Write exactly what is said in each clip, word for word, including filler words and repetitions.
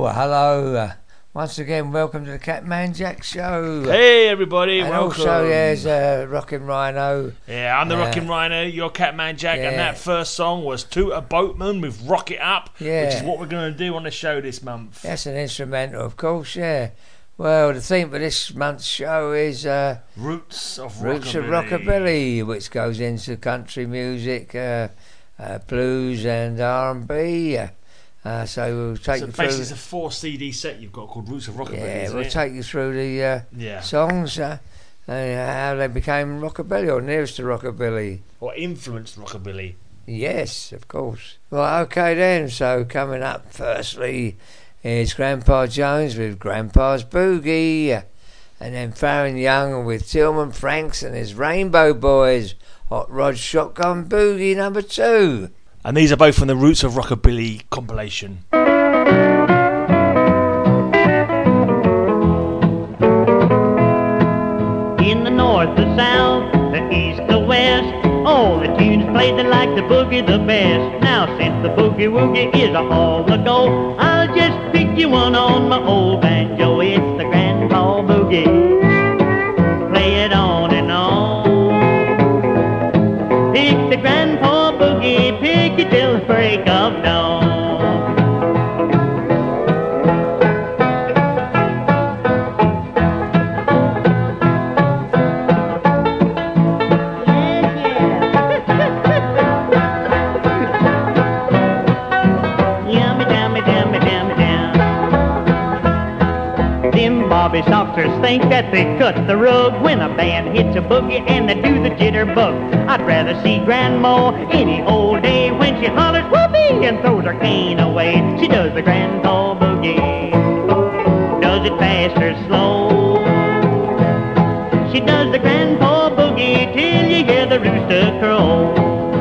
Well, hello. Uh, once again, welcome to the Catman Jack Show. Hey, everybody. And welcome. also, there's uh, Rockin' Rhino. Yeah, I'm the uh, Rockin' Rhino, your Catman Jack, yeah. and that first song was To a Boatman with Rock It Up, Yeah. which is what we're going to do on the show this month. That's an instrumental, of course, yeah. Well, the theme for this month's show is uh, Roots of Roots Rockabilly. of Rockabilly, which goes into country music, uh, uh, blues and R and B. Uh, uh, so we'll take So you through. basically it's a four C D set you've got called Roots of Rockabilly, Yeah, isn't we'll it? take you through the uh, Yeah. songs, uh, and how they became rockabilly or nearest to rockabilly. Or influenced Rockabilly. Yes, of course. Well, okay then. So coming up, firstly, is Grandpa Jones with Grandpa's Boogie, and then Farron Young with Tillman Franks and his Rainbow Boys, Hot Rod Shotgun Boogie number two. And these are both from the Roots of Rockabilly compilation. In the north, the south, the east, the west, all the tunes played that like the boogie the best. Now since the boogie woogie is a haul to go, I'll just pick you one on my old banjo. It's the Grandpa Boogie. Play it on and on. Pick the Grandpa Boogie, pick it till the break of dawn. Bobby Soxers think that they cut the rug when a band hits a boogie and they do the jitterbug. I'd rather see Grandma any old day when she hollers whoopee and throws her cane away. She does the Grandpa Boogie, does it fast or slow. She does the Grandpa Boogie till you hear the rooster crow.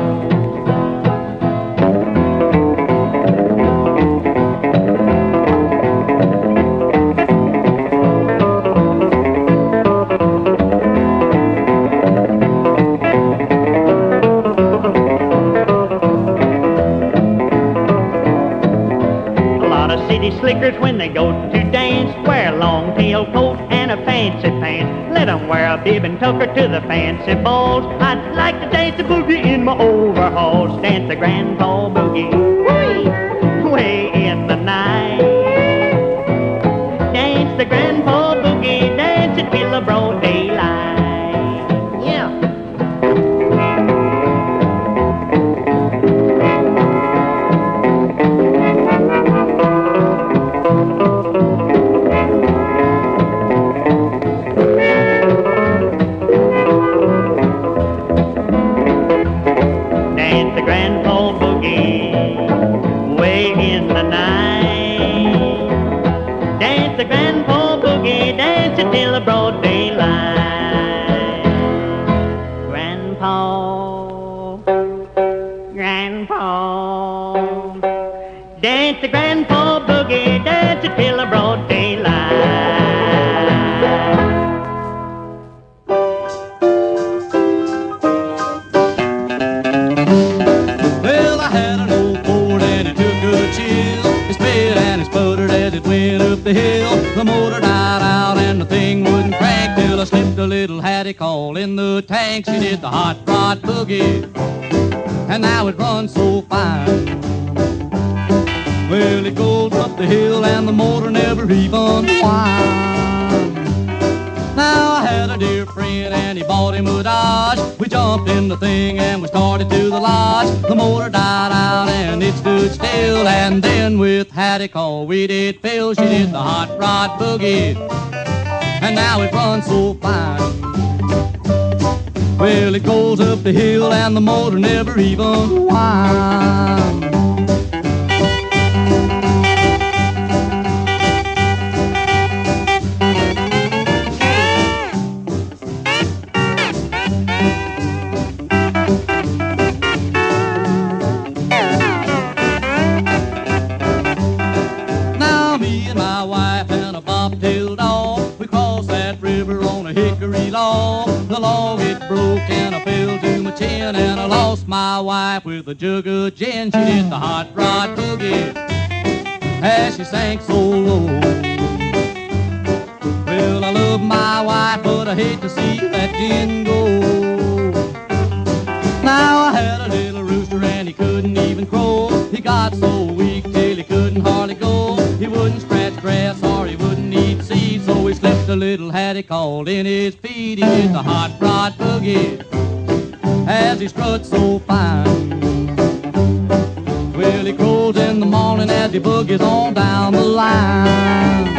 Slickers when they go to dance wear a long tail coat and a fancy pants. Let 'em wear a bib and tucker to the fancy balls. I'd like to dance the boogie in my overalls. Dance the Grandpa Boogie way, way in the night. Dance the Grandpa Boogie, dance it till the broad daylight. Yeah. Till the broad daylight. Grandpa, Grandpa, dance the Grandpa Boogie, dance it till the broad daylight. Well, I had an old Ford and it took a chill. It sped and it sputtered as it went up the hill. The motor died out and the thing wouldn't crank till I slipped a little haddock all in the tank. She did the hot rod boogie, and now it runs so fine. Well, it goes up the hill and the motor never even whines. Now I had a dear friend and he bought him a Dodge. We jumped in the thing and we started to the lodge. The motor died out and it stood still, and then with haddock all we did fill. She did the hot rod boogie, and now it runs so fine. Well, it goes up the hill and the motor never even whines. Now me and my wife and a bobtail dog, we crossed that river on a hickory log. The log it broke and I fell to my chin, and I lost my wife with a jug of gin. She did the hot rod boogie, as she sank so low. Well, I love my wife, but I hate to see that gin go. Now I had a little rooster and he couldn't even crow. He got so weak till he couldn't hardly go. He wouldn't scratch grass or he wouldn't eat seeds, so he slipped a little hat he called in his feet. He did the hot rod boogie as he strut so fine. Well, he crows in the morning as he boogies on down the line.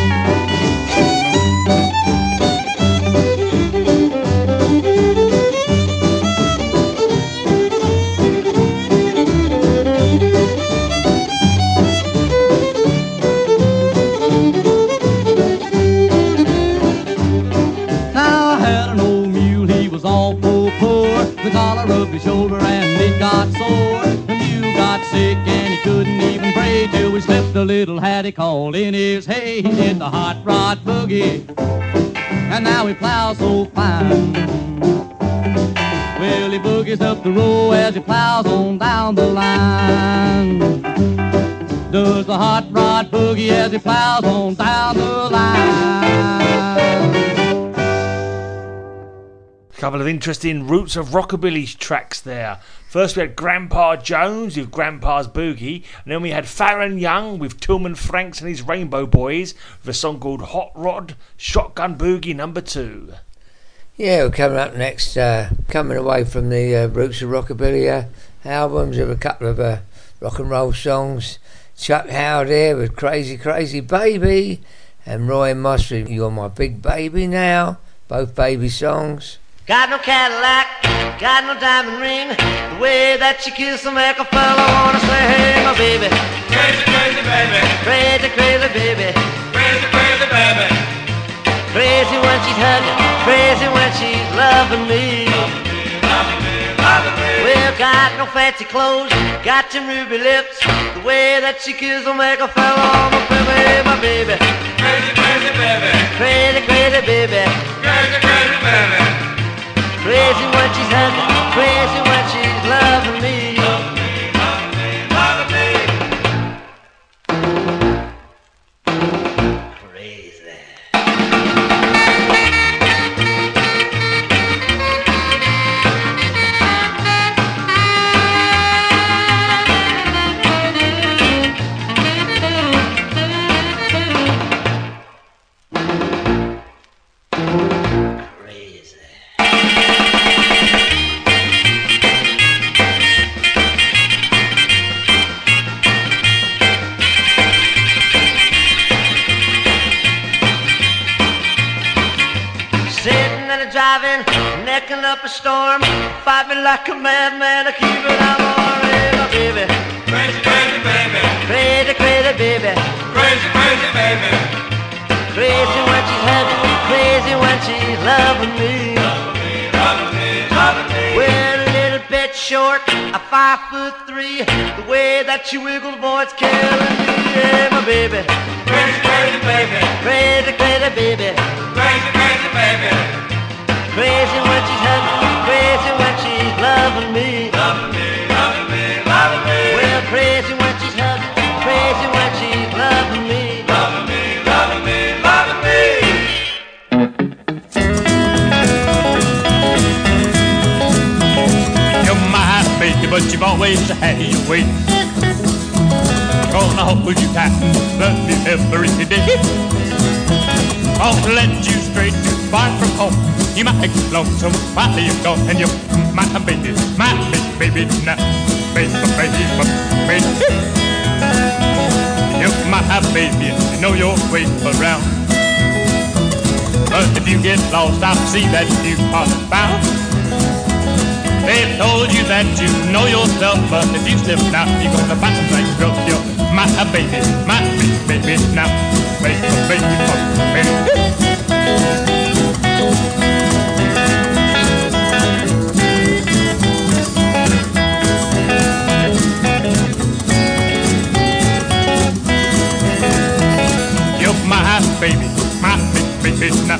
The collar of his shoulder and it got sore. The mule got sick and he couldn't even bray till we slipped a little hat he called in his hay. He did the hot rod boogie and now he plows so fine. Well, he boogies up the road as he plows on down the line. Does the hot rod boogie as he plows on down the line. Couple of interesting Roots of Rockabilly tracks there. First we had Grandpa Jones with Grandpa's Boogie, and then we had Farron Young with Tillman Franks and his Rainbow Boys with a song called Hot Rod Shotgun Boogie number two. Yeah, we're coming up next, uh, coming away from the uh, Roots of Rockabilly uh, albums of a couple of uh, rock and roll songs. Chuck Howard here with Crazy Crazy Baby, and Roy Moss with You're My Big Baby Now, both baby songs. Got no Cadillac, got no diamond ring. The way that you kiss will make a fella wanna say, hey, my baby. Crazy, crazy baby. Crazy, crazy baby. Crazy, crazy baby. Crazy when she's hugging, crazy when she's loving me. Loving me, loving me, loving me. Well, got no fancy clothes, got them ruby lips. The way that she kisses will make a fella wanna say, hey, my baby. Crazy, crazy baby. Crazy, crazy baby. Crazy, crazy baby. Crazy when she's hugging, crazy when she's loving me. Loving me, loving me, loving me. Crazy. Driving, necking up a storm, fight me like a madman, I keep it on my baby. Crazy, crazy baby. Crazy, crazy baby. Crazy, crazy baby. Crazy when she's hugging me, crazy when she's loving me. Loving me, loving me, loving me. Well, a little bit short, a five foot three. The way that she wiggles, boy, it's killing me. Yeah, my baby. Crazy, crazy baby. Crazy, crazy baby. Crazy, crazy baby. Crazy when she's hugging me, crazy when she's loving me. Loving me, loving me, loving me. Well, crazy when she's hugging me, crazy when she's loving me. Loving me, loving me, loving me. You're my baby, but you've always had your way. Gonna hold you tight and love you every day. Won't let you stray too far from home. You might get lonesome while you're gone. And you're my baby, my big baby now. Baby, baby, baby. You're my baby and you know your way around. But if you get lost, I'll see that you are found. They've told you that you know yourself, but if you slip now, you're gonna find some things girl. You're my baby, my big baby now. Baby, baby, baby. You're my baby, my big baby now.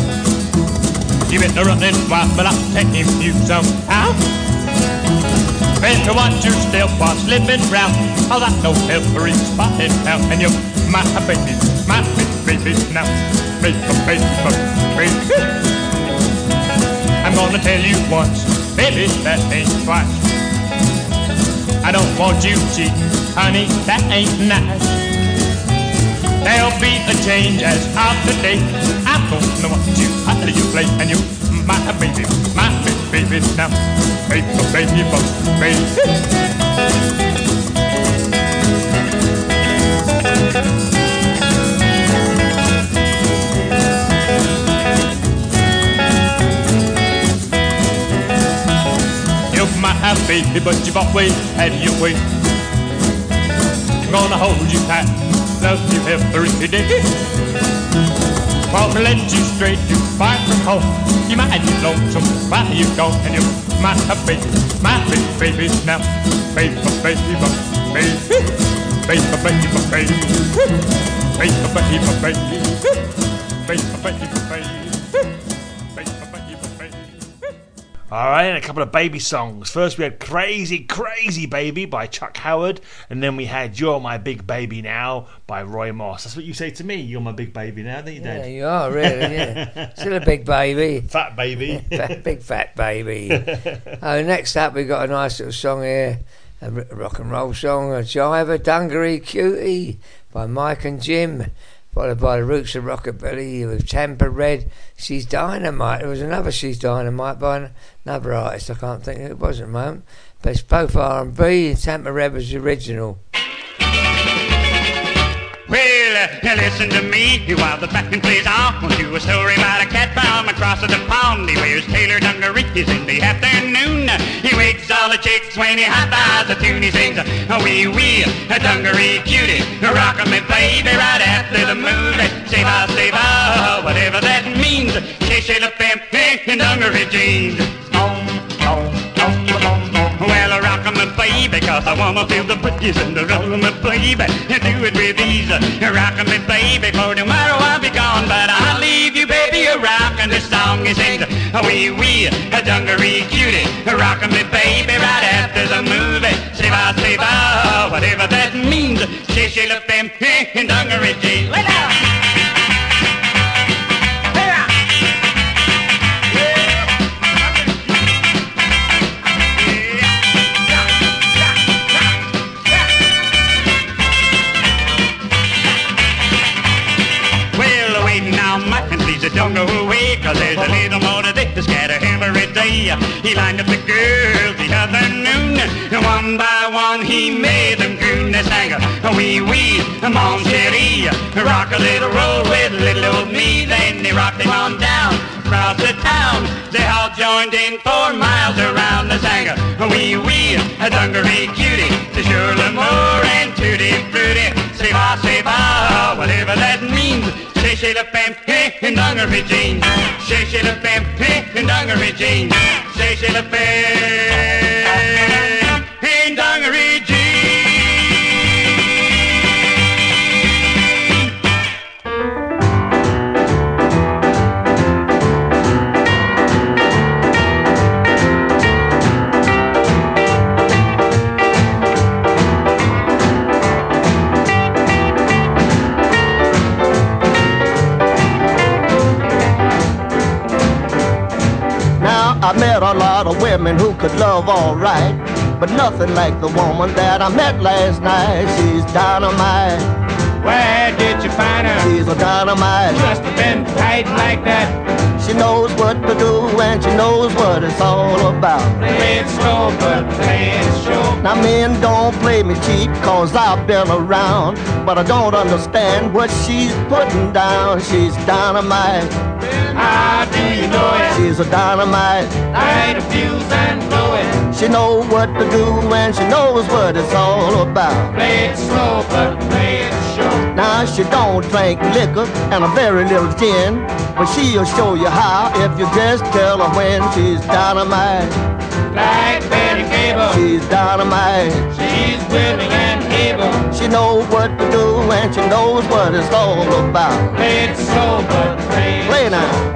You better run this wild, but I'll take him you somehow. Better watch your step while slipping round. Oh, that's no every spot in town. And you're my baby, my baby now. Baby, baby, baby. I'm gonna tell you once, baby, that ain't twice. I don't want you cheating, honey, that ain't nice. There'll be a change as of today. I'm gonna want you, how do you play? And you, my baby, my baby now. Baby, baby, baby. You're my baby, but you've always had your way. I'm gonna hold you tight, love you every day. Won't let you stray too far from home. You might be lonesome while you're gone. And you're my baby, my baby, baby now. Baby, baby, baby, baby, baby, baby, baby, baby, baby, baby, baby. All right, and a couple of baby songs. First, we had Crazy, Crazy Baby by Chuck Howard, and then we had You're My Big Baby Now by Roy Moss. That's what you say to me, you're my big baby now, don't you, Dad? Yeah, you are, really, yeah. Still a big baby. Fat baby. Fat, big fat baby. Oh, next up, we got a nice little song here, a r- rock and roll song, a Jive, Dungaree Cutie by Mike and Jim, followed by the Roots of Rockabilly with Tampa Red, She's Dynamite. There was another She's Dynamite by another artist, I can't think who it was at the moment, but it's both R and B, and Tampa Red was the original. Well, uh, listen to me while the band plays on. I'll do a story about a cat from across the pond. He wears tailored dungarees in the afternoon. He wakes all the chicks when he hot-eyes the tune. He sings, a wee wee, a dungaree cutie, rockin' me baby right after the movie. Save ah, save ah, whatever that means. She should have been in dungaree jeans. Well, I rock 'em my baby, cause I wanna feel the boogies and the roll 'em my baby. Do it with ease, rock 'em my baby, for tomorrow I'll be gone. But I'll leave you, baby, a rockin' this song he sings. A wee wee, a dungaree cutie, rockin' me baby right after the movie. Save ah, save ah, whatever that means. She should have been in dungaree jeans. Lay down! Don't go away, cause there's a little more to this scatter him every day. He lined up the girls the other noon, and one by one he made them croon. They sang a wee wee, mon chérie, rock a little roll with little old me. Then they rocked him on down across the town. They all joined in four miles around. They sang a wee wee, a dungaree cutie, to Shirley Moore and Tutti Frutti. Say va, say va, whatever that means. Say she the pimp in dungaree jeans. Say she the pimp in dungaree jeans. Say she the pimp in dungaree jeans. I met a lot of women who could love all right, but nothing like the woman that I met last night. She's dynamite. Where did you find her? She's a dynamite. Must have been tight like that. She knows what to do and she knows what it's all about. Play it slow, but play it sure. Now men don't play me cheap, cause I've been around, but I don't understand what she's putting down. She's dynamite. How do you know it? She's a dynamite. Light a fuse and blow it. She knows what to do and she knows what it's all about. Play it slow, but play it sure. Now she don't drink liquor and a very little gin, but she'll show you how if you just tell her when. She's dynamite. Like Betty Cable. She's dynamite. She's willing and able. She knows what to do and she knows what it's all about. Play it slow, but play it Play now.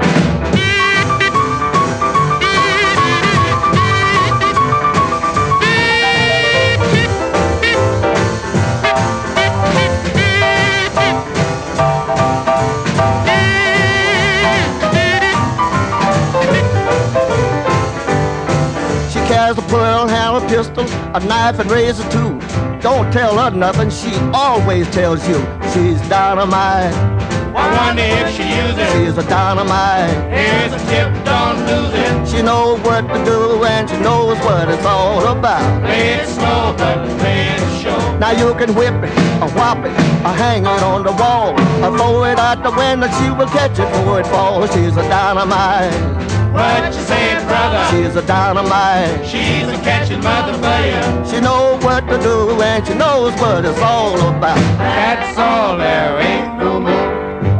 has a pearl handle pistol, a knife and razor too. Don't tell her nothing, she always tells you she's dynamite. I wonder if she uses. She's a dynamite. Here's a tip, don't lose it. She knows what to do and she knows what it's all about. Play it slow, but play it sure. Now you can whip it, or whop it, or hang it on the wall, or throw it out the window, she will catch it before it falls. She's a dynamite. What you say, brother? She's a dynamite. She's a catching mother for you. She knows what to do and she knows what it's all about. That's all there ain't no more.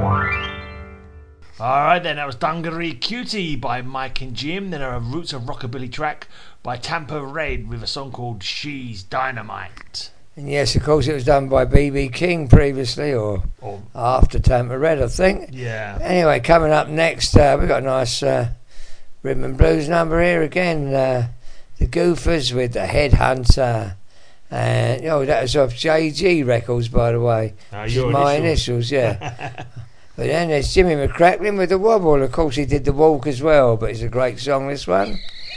Alright then, that was Dungaree Cutie by Mike and Jim. Then a Roots of Rockabilly track by Tampa Red with a song called She's Dynamite. And yes, of course, it was done by B B King previously, or Oh. after Tampa Red, I think. Yeah. Anyway, coming up next, uh, we've got a nice uh, rhythm and blues number here again. Uh, the Goofers with the Headhunter. And, oh, that was off J G Records, by the way. Oh, Which your is my initials. initials, yeah. But then there's Jimmy McCracklin with the Wobble. Of course, he did the Walk as well, but it's a great song, this one.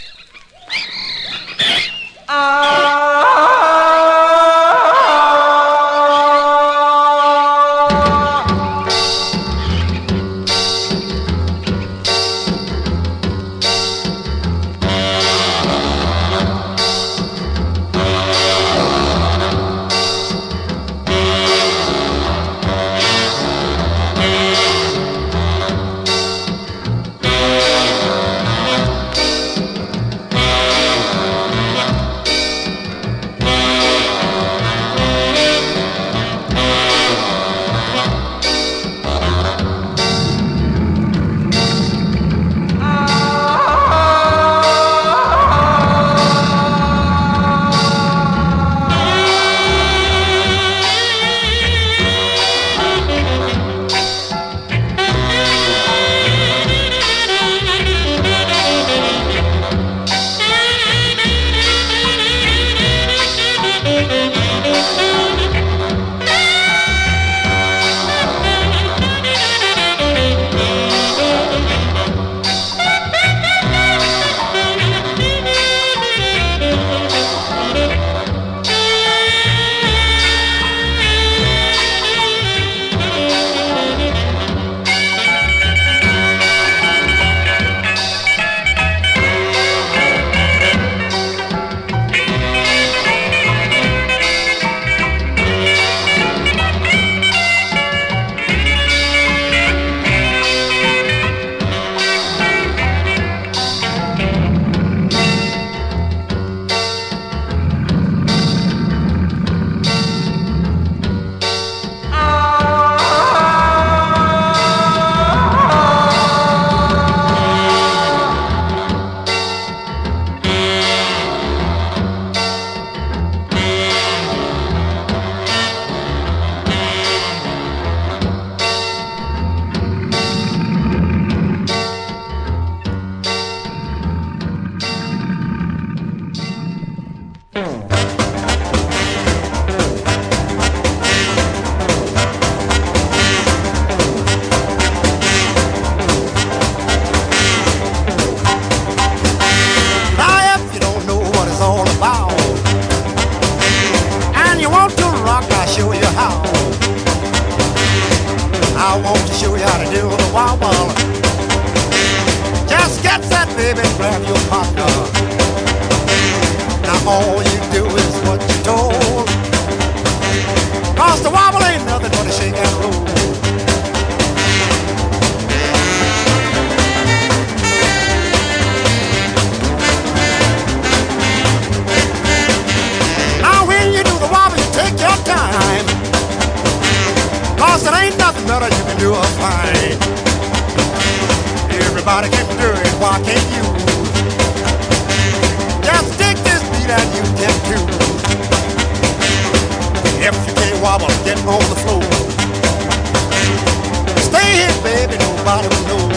I want to show you how to do the wobble. Just get that, baby, grab your partner. Now all you do is what you're told. Cause the wobble ain't nothing but a shake and roll. Now when you do the wobble, you take your time. Cause there ain't nothing better you can do a fine. Everybody can do it, why can't you? Just take this beat and you can too. If you can't wobble, get on the floor. Stay here, baby, nobody will know.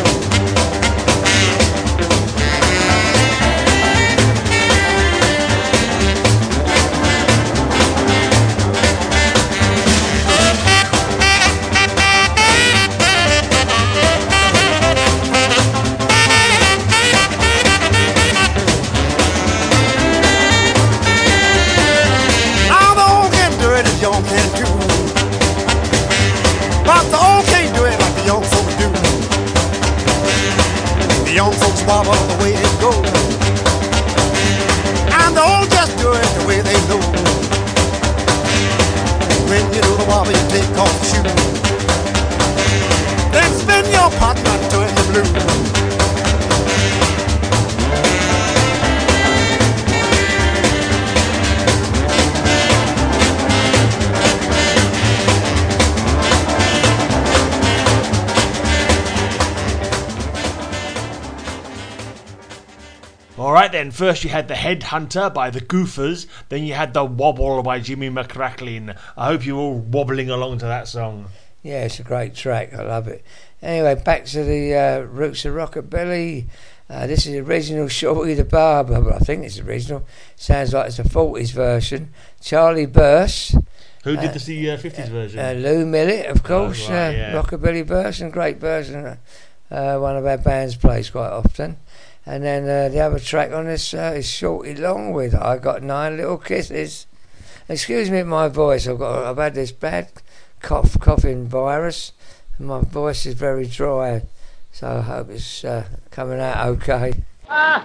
Right then, first you had The Headhunter by The Goofers, then you had The Wobble by Jimmy McCracklin. I hope you're all wobbling along to that song. Yeah, it's a great track. I love it. Anyway, back to the uh, roots of rockabilly. Uh, this is original Shorty the Barber, but I think it's original. Sounds like it's a forties version. Charlie Burse. Who did uh, the uh, fifties version? Uh, Lou Millett, of course. Oh, right, uh, yeah. Rockabilly version, great version. Uh, one of our bands plays quite often. And then uh, the other track on this uh, is Shorty Long with I Got Nine Little Kisses. Excuse me, my voice. I've got. I've had this bad cough, coughing virus, and my voice is very dry. So I hope it's uh, coming out okay. Now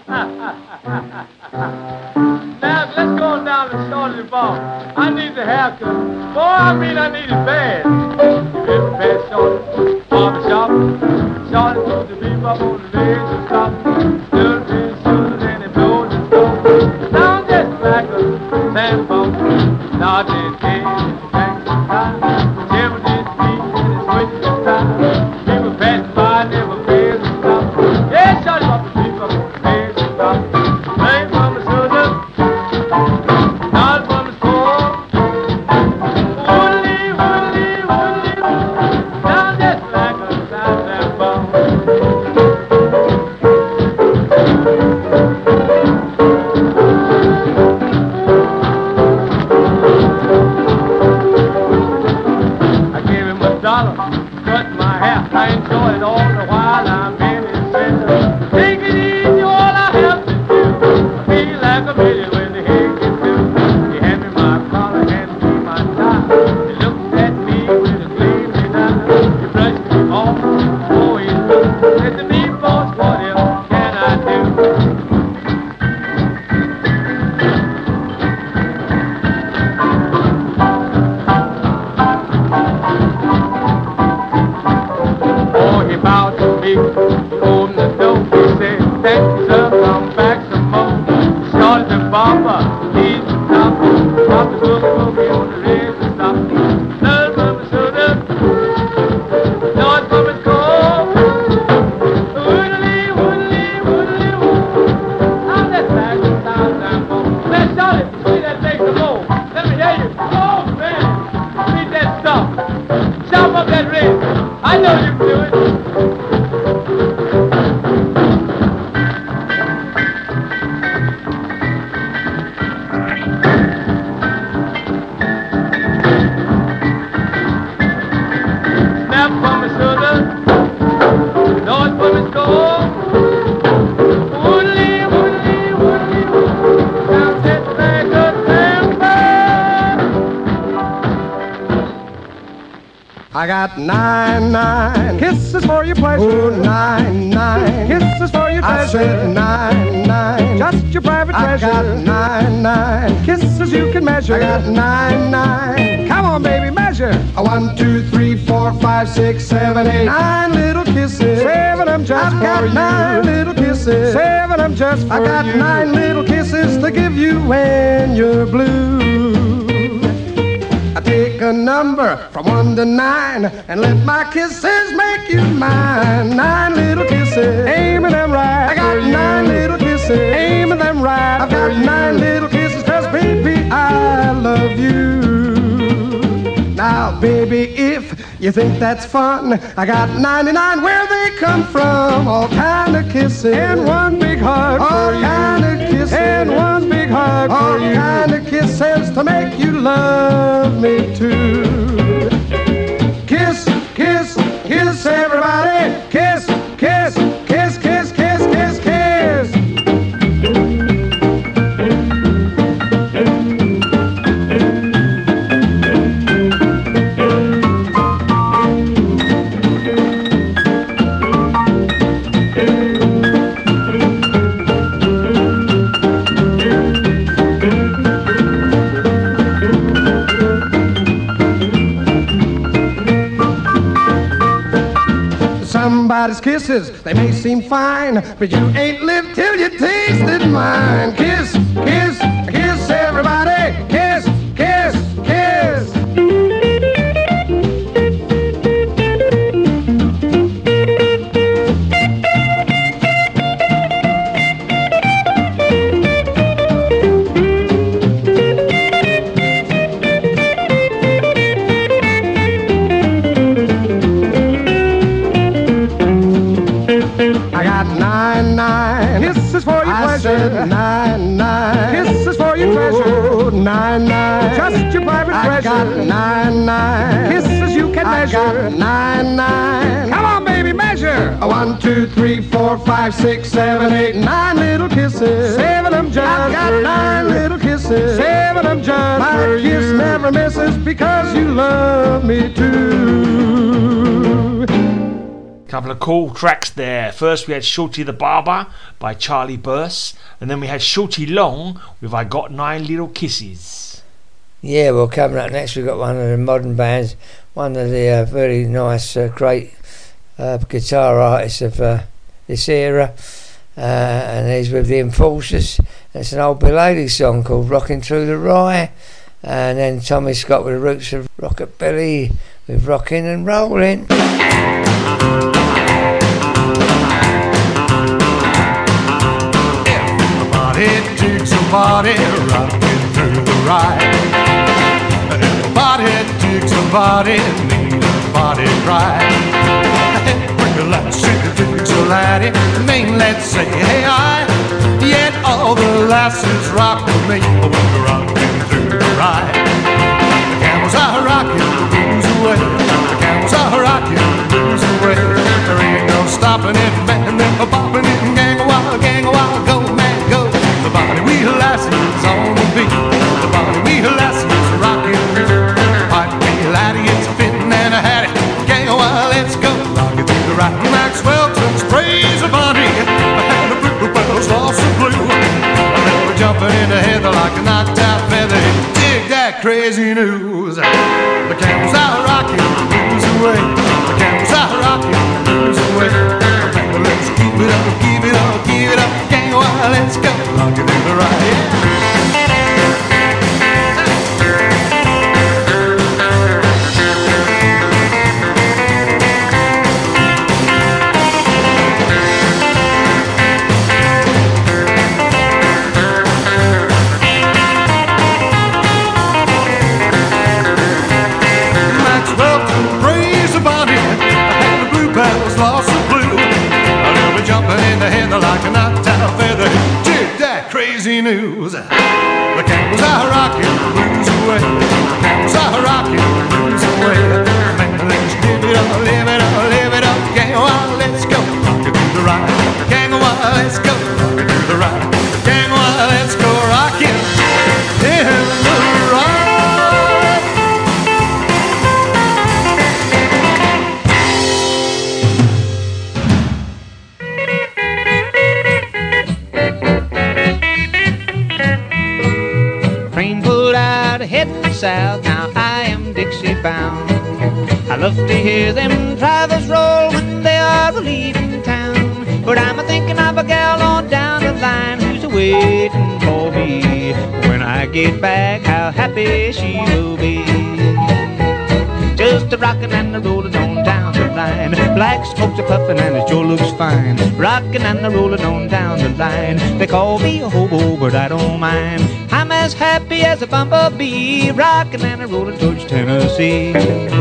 let's go down to Shorty the Bar. I need the haircut. Boy, I mean I need it bad. You ever pass Shorty barber shop? Shorty put the beef up on the legs and stop. Little bit shoes and it blows and stuff. Sound just like a sandball. Now this kid takes some time. Never did speak and it's switching the time. People passing by never fails to stop. Yeah, Shorty put the beef up on the legs and stop. Ain't from the sugar, not from the store. Woodley, woodley, woodley, sound just like a sandball. Dollar, cut my hair, I enjoy it all the while I'm in his center. Take it easy, all I have to do. I feel like a million when the head gets through. He hand me my collar, hand me my tie. He looks at me with a gleaming eye. He brushes me off, oh he's blue. Said to me, boss, what else can I do? About to me, he opened the door, he said, thank you sir, come back some more. Started the barber, he's the top, drop the book, boogie on the razor stop. None from the soda, noise from his core. Woodley, woodley, woodley, woodley. Now let's back the sound down more. Let's start it, see that make the more. Let me hear you, oh man, read that stuff. Chop up that razor, I know you can do it. I got nine, nine kisses for your pleasure. Oh, nine, nine kisses for your pleasure. I said nine, nine, just your private pleasure. I got nine, nine kisses you can measure. I got nine, nine. Come on, baby, measure. A one, two, three, four, five, six, seven, eight. Nine little kisses. Seven of them just I've for got you. Nine little kisses. Seven of them just for you. I got you. Nine little kisses to give you when you're blue. I take a number from one to nine and let my kisses make you mine. Nine little kisses, aiming them right. I got nine little kisses, aiming them right. I've got nine little kisses, cause baby, I love you. Now, baby, if you think that's fun, I got ninety-nine where they come from. All kind of kisses and one big hug for you. All kind of kisses and one big hug for you. All kind of kisses to make you love me too. Kiss, kiss, kiss everybody. Kiss, kiss, kiss, kiss, kiss, kiss, kiss. Somebody's kisses, they may seem fine, but you ain't lived till you tasted mine. Kiss, kiss, kiss everybody. Kiss, kiss, kiss. said nine, nine. Kisses for your treasure. Nine, nine. Just your private I treasure. Got nine, nine. Kisses you can I measure. Got nine, nine. Come on, baby, measure. A one, two, three, four, five, six, seven, eight, nine little kisses. Seven of them just I got for nine you. Little kisses. Seven of them just My for kiss you. Never misses because you love me too. Couple of cool tracks there. First we had Shorty the Barber by Charlie Burse, and then we had Shorty Long with I Got Nine Little Kisses. Yeah, well, coming up next we've got one of the modern bands, one of the uh, very nice, uh, great uh, guitar artists of uh, this era, uh, and he's with the Enforcers. It's an old Bill Haley song called Rockin' Through the Rye, and then Tommy Scott with the Roots of Rockabilly with Rockin' and Rollin'. Everybody digs a body rocking through the ride. Everybody digs a body, need a body cry. Bring a lassie, digs a laddie, main let's say hey I. Yet all the lasses rock with me when we're rocking through the ride. The camels are rocking the blues away. The camels are rocking the blues away. There ain't no stopping it, man, they're bopping it, gang a while, gang a while, go man, go. The body wheel lassies on the beat. The body wheel lassies rocking. Pipe me laddie, it's a fitting and a hattie. Gang a while, let's go. Rocking through the right. Maxwell turns praise a body. And the blue bells lost the blue. And they were jumping in the heather like a knocked out feather. Dig that crazy news. The camels are rocking the blues away. The camels are rocking the blues away. Let's keep it up, keep it up, keep it up. Gang a while, let's go. Rocking through the right. Maxwell can praise the body, and the bluebells lost the blue. They'll be jumping in the heather like a knocked out feather. Dig that crazy news. The camels are rocking the blues away. The camels are rocking the blues away. Man, let's live it up, live it up, live it up. Gang a while, let's go. Rocking through the ride. Gang a while, let's go. Rocking through the ride. Gang a while, let's go. Rocking in the ride. Heading south, now I am Dixie bound. I love to hear them drivers roll when they are leaving town. But I'm a thinking of a gal on down the line who's waiting for me. When I get back, how happy she will be. Just a rockin' and a rollin' on down the line. Black smokes a puffin' and it sure looks fine. Rockin' and a rollin' on down the line. They call me a hobo, but I don't mind. I'm as happy as a bumblebee, rockin' and a rollin' towards Tennessee.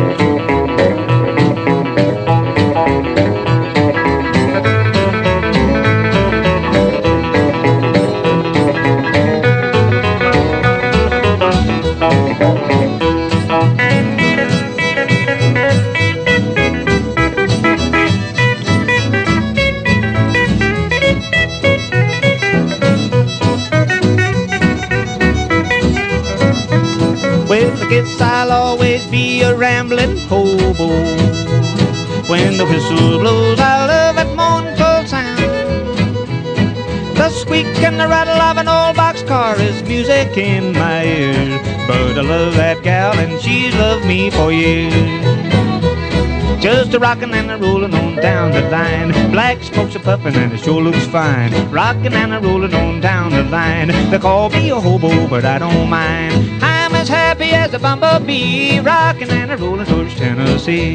Well, I guess I'll always be a ramblin' hobo. When the whistle blows, I love that mournful sound. The squeak and the rattle of an old boxcar is music in my ears. But I love that gal and she's loved me for years. Just a rockin' and a rollin' on down the line. Black smokes a puffin' and it sure looks fine. Rockin' and a rollin' on down the line. They call me a hobo, but I don't mind. I'm as happy as a bumblebee, rockin' and a rollin' towards Tennessee.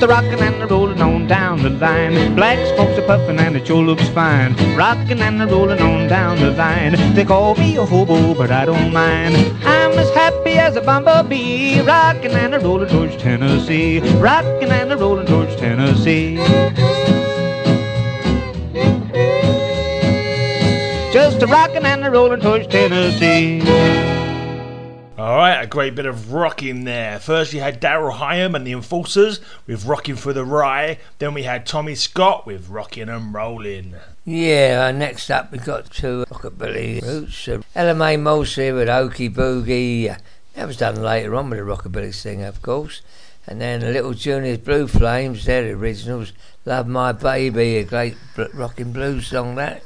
a rockin' and a rollin' on down the line. Black smokes a puffin' and it sure looks fine. Rockin' and a rollin' on down the line. They call me a hobo, but I don't mind. I'm as happy as a bumblebee. Rockin' and a rollin' towards Tennessee. Rockin' and a rollin' towards Tennessee. Just a rockin' and a rollin' towards Tennessee. Alright, a great bit of rocking there. First you had Daryl Hyam and the Enforcers with Rockin' for the Rye. Then we had Tommy Scott with Rockin' and Rollin'. Yeah, uh, next up we got two rockabilly roots. Uh, Ella Mae Mosley with Okie Boogie. Uh, that was done later on with the rockabilly singer, of course. And then the Little Juniors Blue Flames, they're the originals. Love My Baby, a great bl- rockin' blues song that.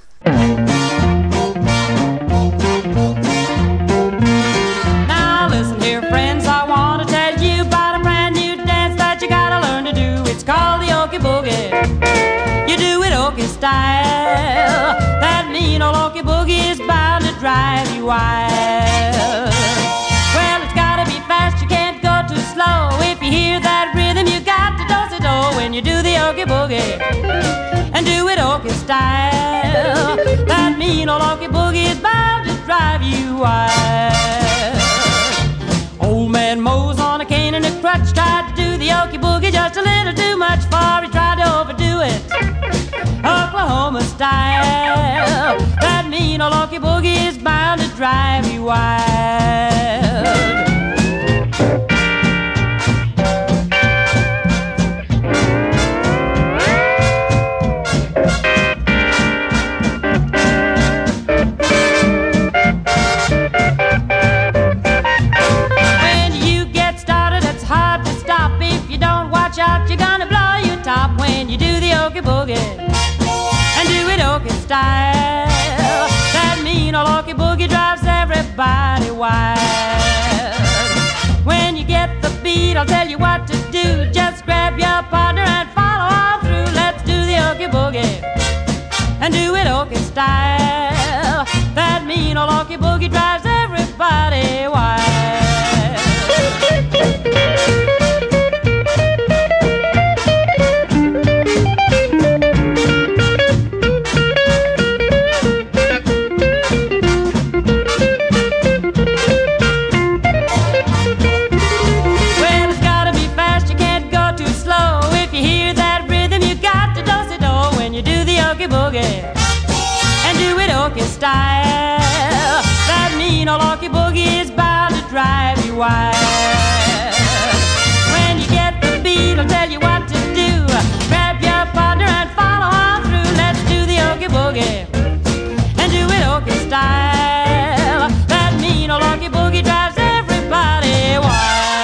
Now listen here friends, I want to tell you about a brand new dance that you gotta learn to do. It's called the Okie Boogie. You do it Okie style. That mean old Okie Boogie is bound to drive you wild. Well, it's gotta be fast, you can't go too slow. If you hear that rhythm, you got to do-si-do when you do the Okie Boogie. And do it Okie style. That mean old Okie Boogie is bound to drive you wild. Old man Mose on a cane and a crutch tried to do the Okie Boogie just a little too much for he tried to overdo it. Oklahoma style. That mean old Okie Boogie is bound to drive you wild. Out, you're gonna blow your top when you do the Okie Boogie and do it Okie style. That mean old Okie Boogie drives everybody wild. When you get the beat, I'll tell you what to do. Just grab your partner and follow on through. Let's do the Okie Boogie and do it Okie style. That mean old Okie Boogie drives everybody wild. Boogie and do it Okie style. That mean old Okie Boogie is bound to drive you wild. When you get the beat, I'll tell you what to do. Grab your partner and follow on through. Let's do the Okie Boogie and do it Okie style. That mean old Okie Boogie drives everybody wild.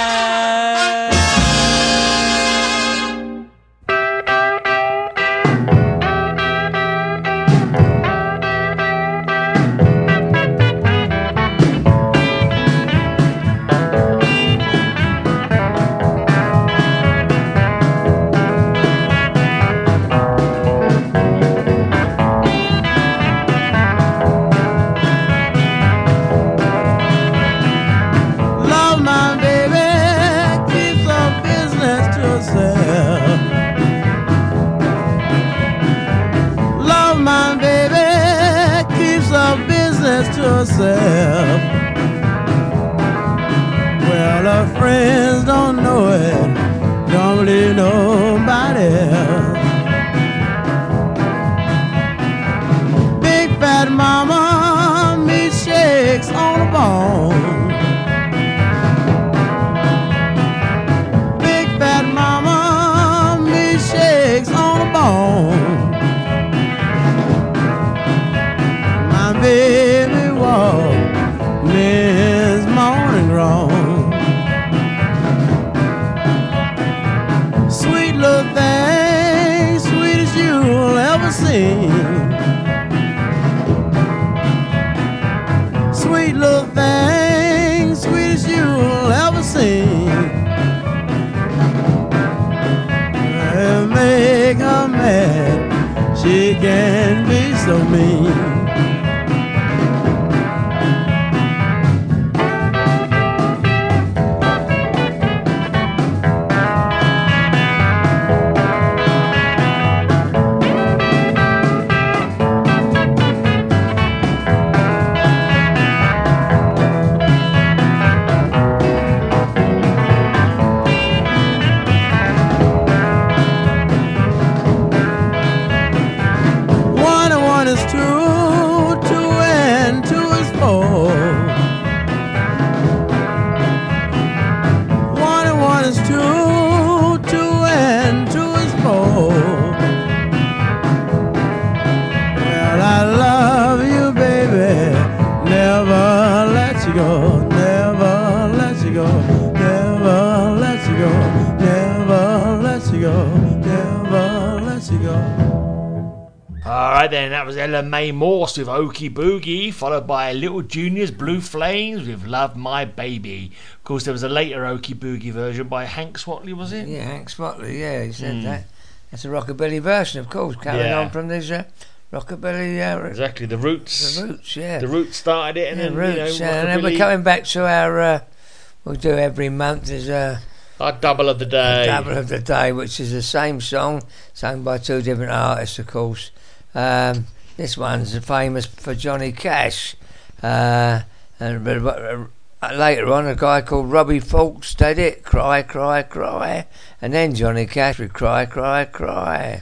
Well, her friends don't know it, don't believe nobody else. Big fat mama meat shakes on a bone. Big fat mama meat shakes on a bone. My baby walk Miss Morning Wrong. Sweet little thing, sweetest you'll ever see. Sweet little thing, sweetest you'll ever see. Make her mad, she can be so mean. Alright then, that was Ella Mae Morse with Okie Boogie, followed by Little Junior's Blue Flames with Love My Baby. Of course, there was a later Okie Boogie version by Hank Swatley, was it? Yeah, Hank Swatley, yeah, he said Mm. that. That's a rockabilly version, of course, carrying Yeah. on from this uh, rockabilly. Uh, Exactly, the Roots. The Roots, yeah. The Roots started it, and yeah, then, Roots, you know, yeah, and then we're rockabilly- coming back to our. Uh, we'll do every month is a. Our double of the day. Double of the day, which is the same song, sung by two different artists, of course. Um, this one's famous for Johnny Cash, uh, and but, uh, later on a guy called Robbie Fulks did it, Cry, Cry, Cry, and then Johnny Cash would Cry, Cry, Cry.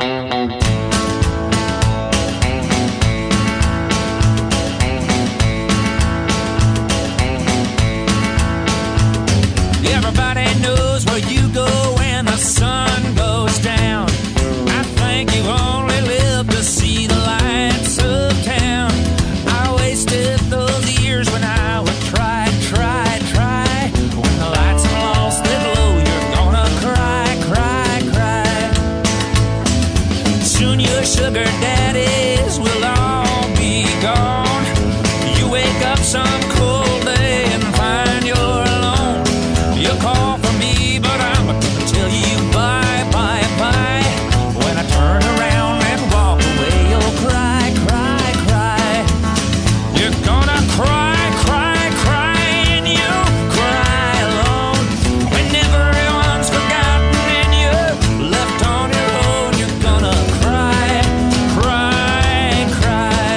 Everybody knows where you go when the sun goes down. I think you only live to see the lights of town. I wasted those years when I would try, try, try. When the lights have lost their glow, you're gonna cry, cry, cry. Soon your sugar daddies will all be gone. You wake up some cold day and find you're alone. You call for me, but I'm gonna tell you bye, bye, bye. When I turn around and walk away, you'll cry, cry, cry. You're gonna cry, cry, cry, and you cry alone. When everyone's forgotten and you're left on your own, you're gonna cry, cry, cry.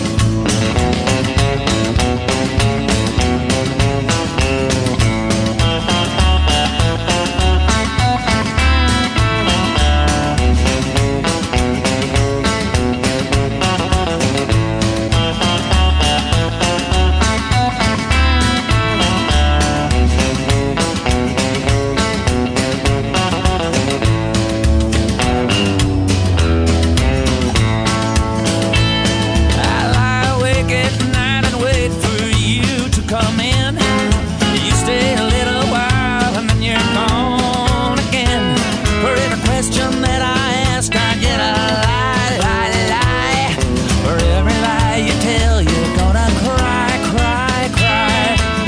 I lie awake at night and wait for you to come in. You stay a little while and then you're gone again. For every question that I ask, I get a lie, lie, lie. For every lie you tell, you're gonna cry, cry, cry.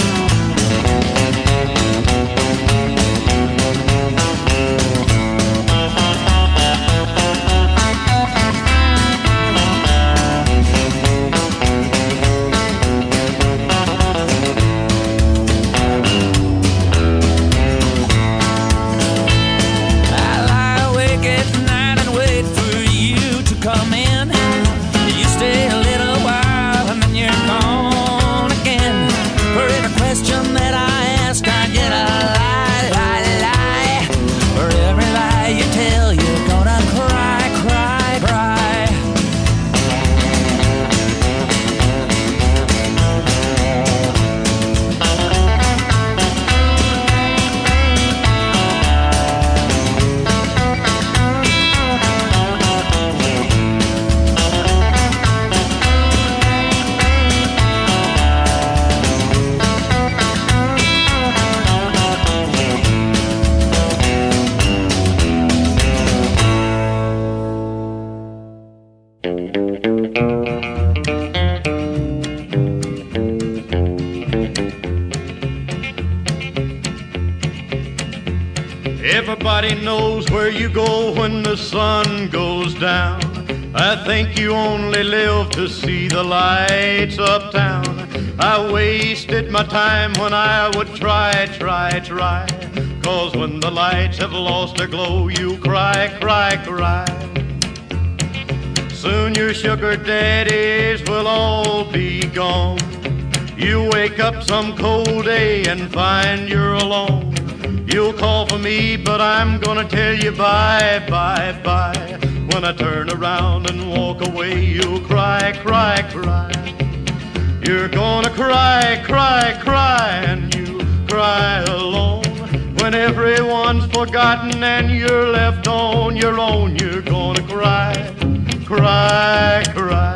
I lie awake at night and wait for you to come in. You stay a little while and then you're gone again. For every question that I ask, I get a lie, lie, lie. For every lie you tell, you're gonna cry, cry, cry. Everybody knows where you go when the sun goes down. I think you only live to see the lights uptown. I wasted my time when I would try, try, try. Cause when the lights have lost their glow, you cry, cry, cry. Soon your sugar daddies will all be gone. You wake up some cold day and find you're alone. You'll call for me, but I'm gonna tell you bye, bye, bye. When I turn around and walk away, you'll cry, cry, cry. You're gonna cry, cry, cry, and you cry alone. When everyone's forgotten and you're left on your own, you're gonna cry, cry, cry.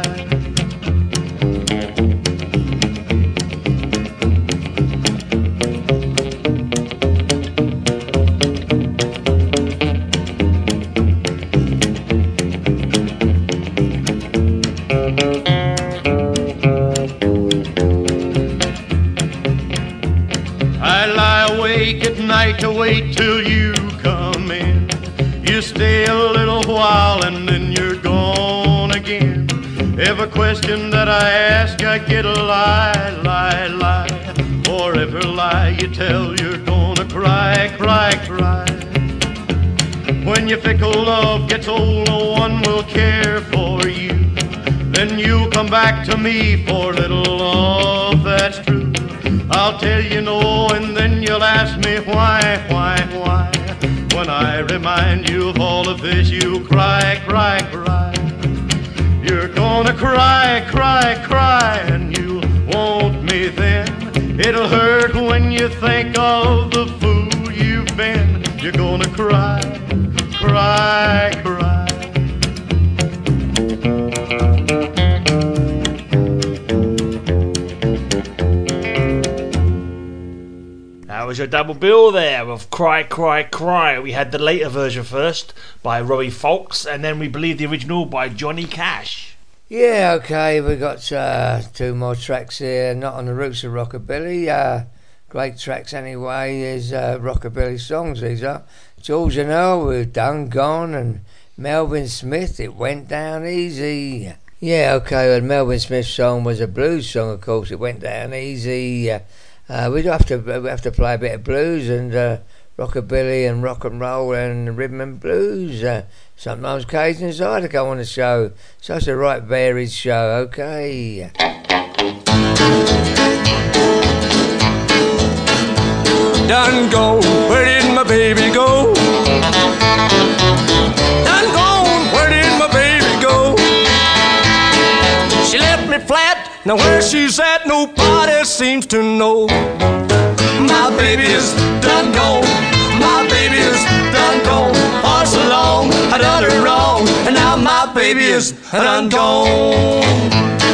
stay a little while and then you're gone again. Every question that I ask, I get a lie, lie, lie. For every lie you tell, you're gonna cry, cry, cry. When your fickle love gets old, no one will care for you. Then you'll come back to me for little love that's true. I'll tell you no, and then you'll ask me why, why, why. When I remind you of all of this, you cry, cry, cry. You're gonna cry, cry, cry, and you want me then. It'll hurt when you think of the fool you've been. You're gonna cry, cry, cry. That was your double bill there of Cry, Cry, Cry. We had the later version first by Robbie Fulks, and then we believe the original by Johnny Cash. Yeah, okay, we got uh, two more tracks here, not on the roots of rockabilly. Uh, great tracks anyway, is uh, rockabilly songs, these are. George and Earl with Done Gone, and Melvin Smith, It Went Down Easy. Yeah, okay, well, Melvin Smith's song was a blues song, of course, It Went Down Easy. Uh, Uh, we'd have to we have to play a bit of blues and uh, rockabilly and rock and roll and rhythm and blues. Uh, sometimes Cajun Zydeco on the show. So it's a right varied show. Okay. Done gone, where did my baby go? Done gone, where did my baby go? She left me flat. Now where she's at, nobody seems to know. My baby is done gone. My baby is done gone. For so long I done her wrong, and now my baby is done gone.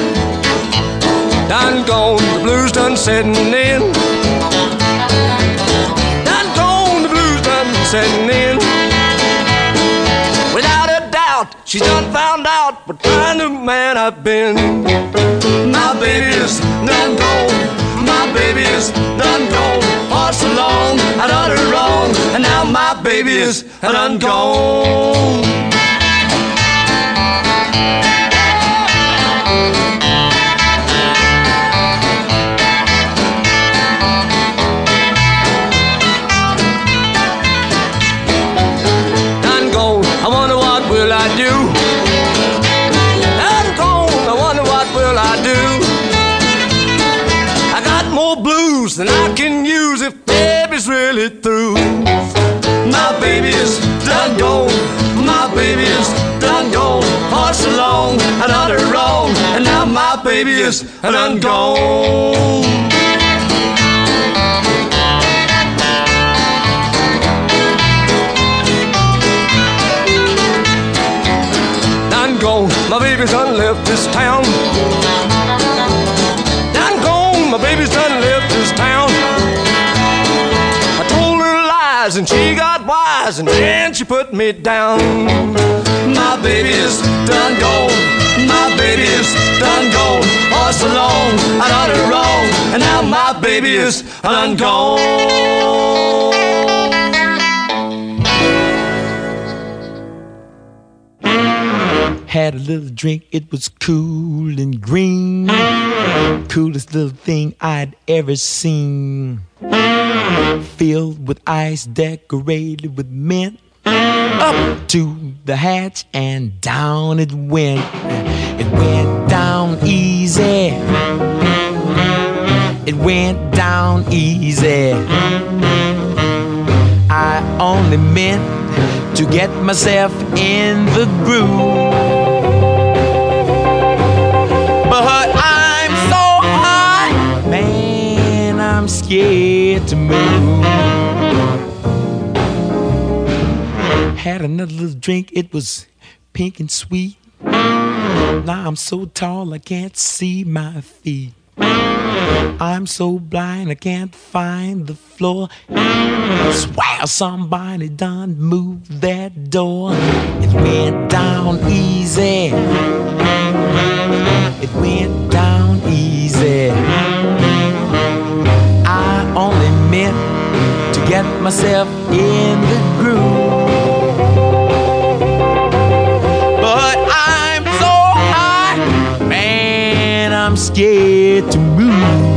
Done gone, the blues done setting in. Done gone, the blues done setting in. Without a doubt, she's done found out what kind of man I've been. My baby is done gone. My baby is done gone. For so long I done her wrong, and now my baby is done gone. Done gone. I wonder what will I do? Done gone. I wonder what will I do? I got more blues than I can use if baby's really through. My baby is done gone. My baby is done gone. For so long I done her wrong, and now my baby is done gone. Done gone. My baby's done left this town. Done gone. My baby's done left this town. I told her lies and she got wise, and then she put me down. My baby is done gone. My baby is done gone. For so long I done her wrong, and now my baby is done gone. Had a little drink, it was cool and green. Coolest little thing I'd ever seen. Filled with ice, decorated with mint. Up to the hatch and down it went. It went down easy. It went down easy. I only meant to get myself in the groove. But I'm so high, man, I'm scared to move. Had another little drink, it was pink and sweet. Now I'm so tall I can't see my feet. I'm so blind I can't find the floor. Swear somebody done moved that door. It went down easy. It went down easy. I only meant to get myself in the groove. scared to move.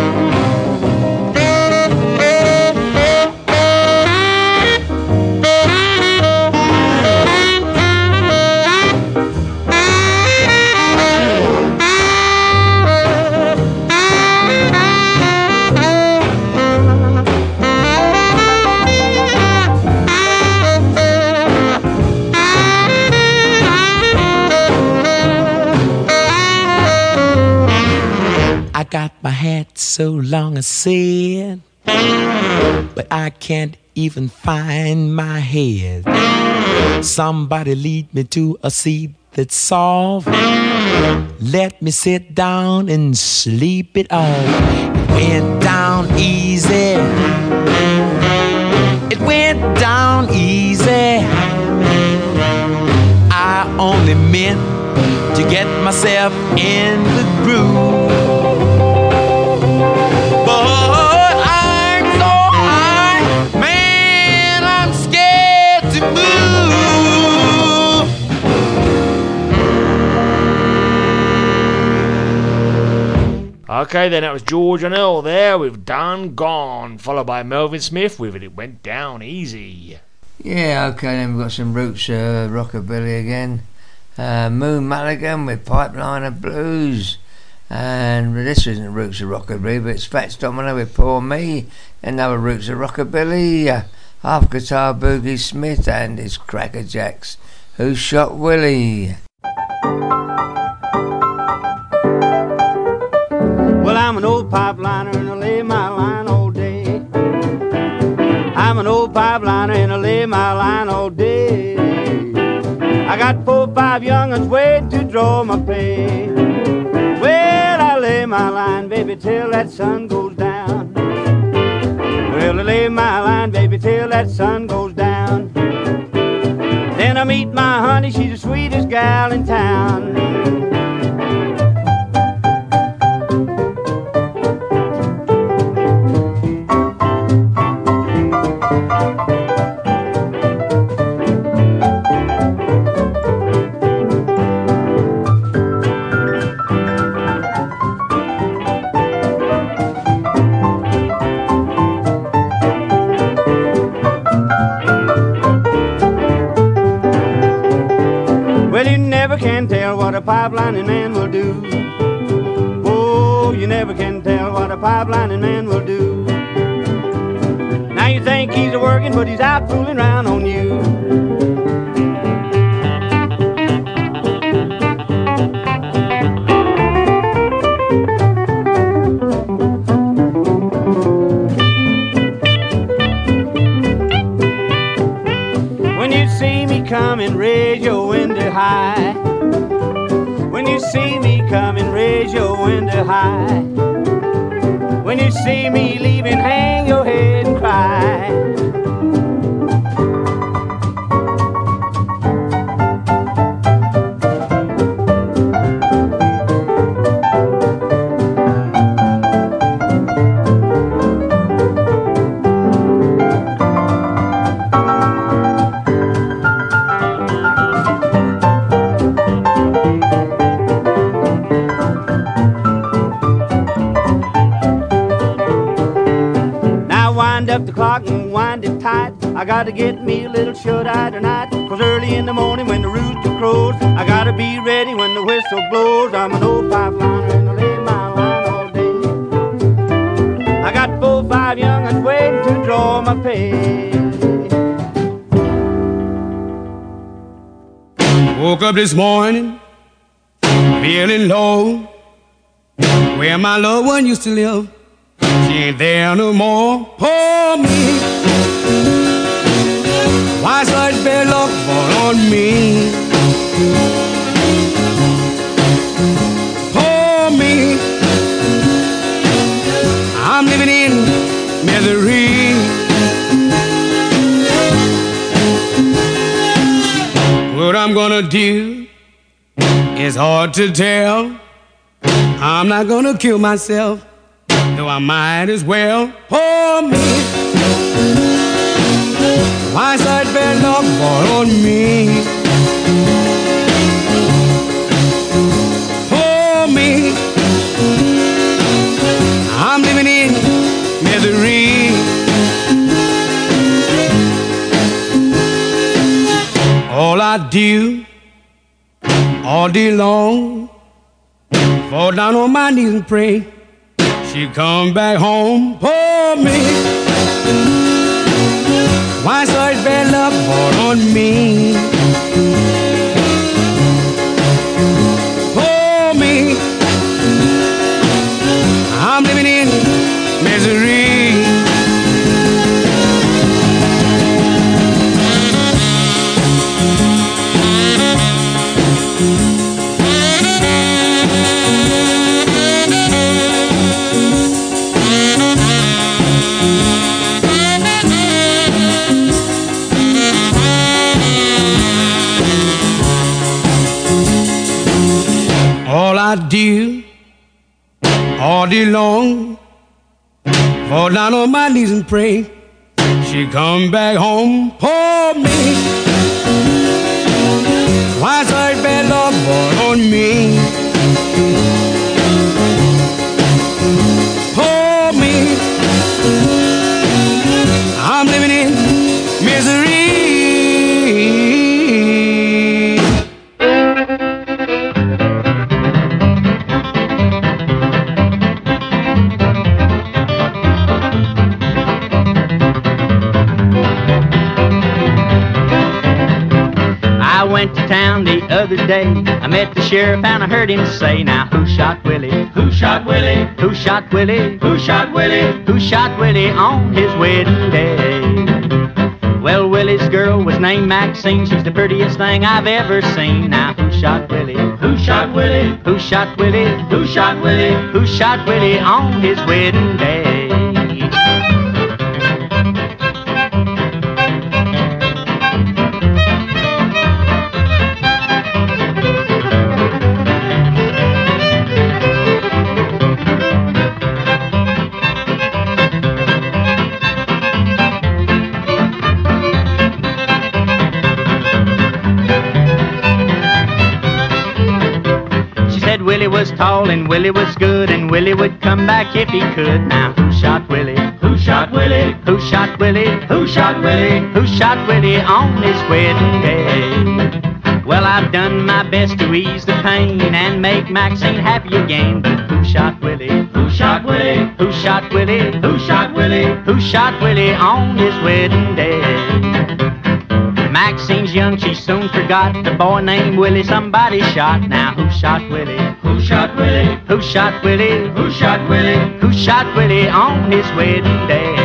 I got my hat so long I said, but I can't even find my head. Somebody lead me to a seat that's soft. Let me sit down and sleep it off. It went down easy. It went down easy. I only meant to get myself in the groove. But I'm so high, man, I'm scared to move. Okay, then that was George and Earl there with Done Gone, followed by Melvin Smith with It Went Down Easy. Yeah, okay, then we've got some roots uh, rockabilly again. Uh, Moon Mulligan with Pipeliner Blues. And this isn't Roots of Rockabilly, but it's Fats Domino with Poor Me. Another Roots of Rockabilly. Uh, half guitar Boogie Smith and his Cracker Jacks. Who Shot Willie? Well, I'm an old pipeliner and I lay my line all day. I'm an old pipeliner and I lay my line all day. I got four or five young'uns waiting to draw my pay. Well, I lay my line, baby, till that sun goes down. Well, I lay my line, baby, till that sun goes down. Then I meet my honey, she's the sweetest gal in town. Can tell what a pipelining man will do. Oh, you never can tell what a pipelining man will do. Now you think he's a working, but he's out fooling around on you. When you see me coming, raise your window high. When you see me coming, raise your window high. When you see me leaving, hang your head and cry. Up the clock and wind it tight. I gotta get me a little shut-eye tonight. Cause early in the morning when the rooster crows, I gotta be ready when the whistle blows. I'm an old pipeliner and I lay my line all day. I got four or five young'uns waiting to draw my pay. Woke up this morning feeling low. Where my loved one used to live, she ain't there no more. Poor me, why such bad luck fall on me? Poor me, I'm living in misery. What I'm gonna do is hard to tell. I'm not gonna kill myself, though I might as well. Poor me, why such bad luck fall on me? Poor me, I do all day long, fall down on my knees and pray. She come back home for me. Why such bad luck fall on me? For me, I'm living in misery. All I do all day long, fall down on my knees and pray. She come back home for me. Why such bad luck fall on me? For me, I'm living in misery. I went to town the other day. I met the sheriff and I heard him say, now who shot Willie? Who shot Willie? Who shot Willie? Who shot Willie? Who shot Willie on his wedding day? Well, Willie's girl was named Maxine. She's the prettiest thing I've ever seen. Now who shot Willie? Who shot Willie? Who shot Willie? Who shot Willie? Who shot Willie on his wedding day? Willie was tall and Willie was good and Willie would come back if he could. Now who shot Willie? Who shot Willie? Who shot Willie? Who shot Willie? Who shot Willie on his wedding day? Well, I've done my best to ease the pain and make Maxine happy again. But who shot Willie? Who shot Willie? Who shot Willie? Who shot Willie? Who shot Willie on his wedding day? Maxine's young, she soon forgot the boy named Willie somebody shot. Now who shot Willie? Who shot Willie? Who shot Willie? Who shot Willie? Who shot Willie on his wedding day?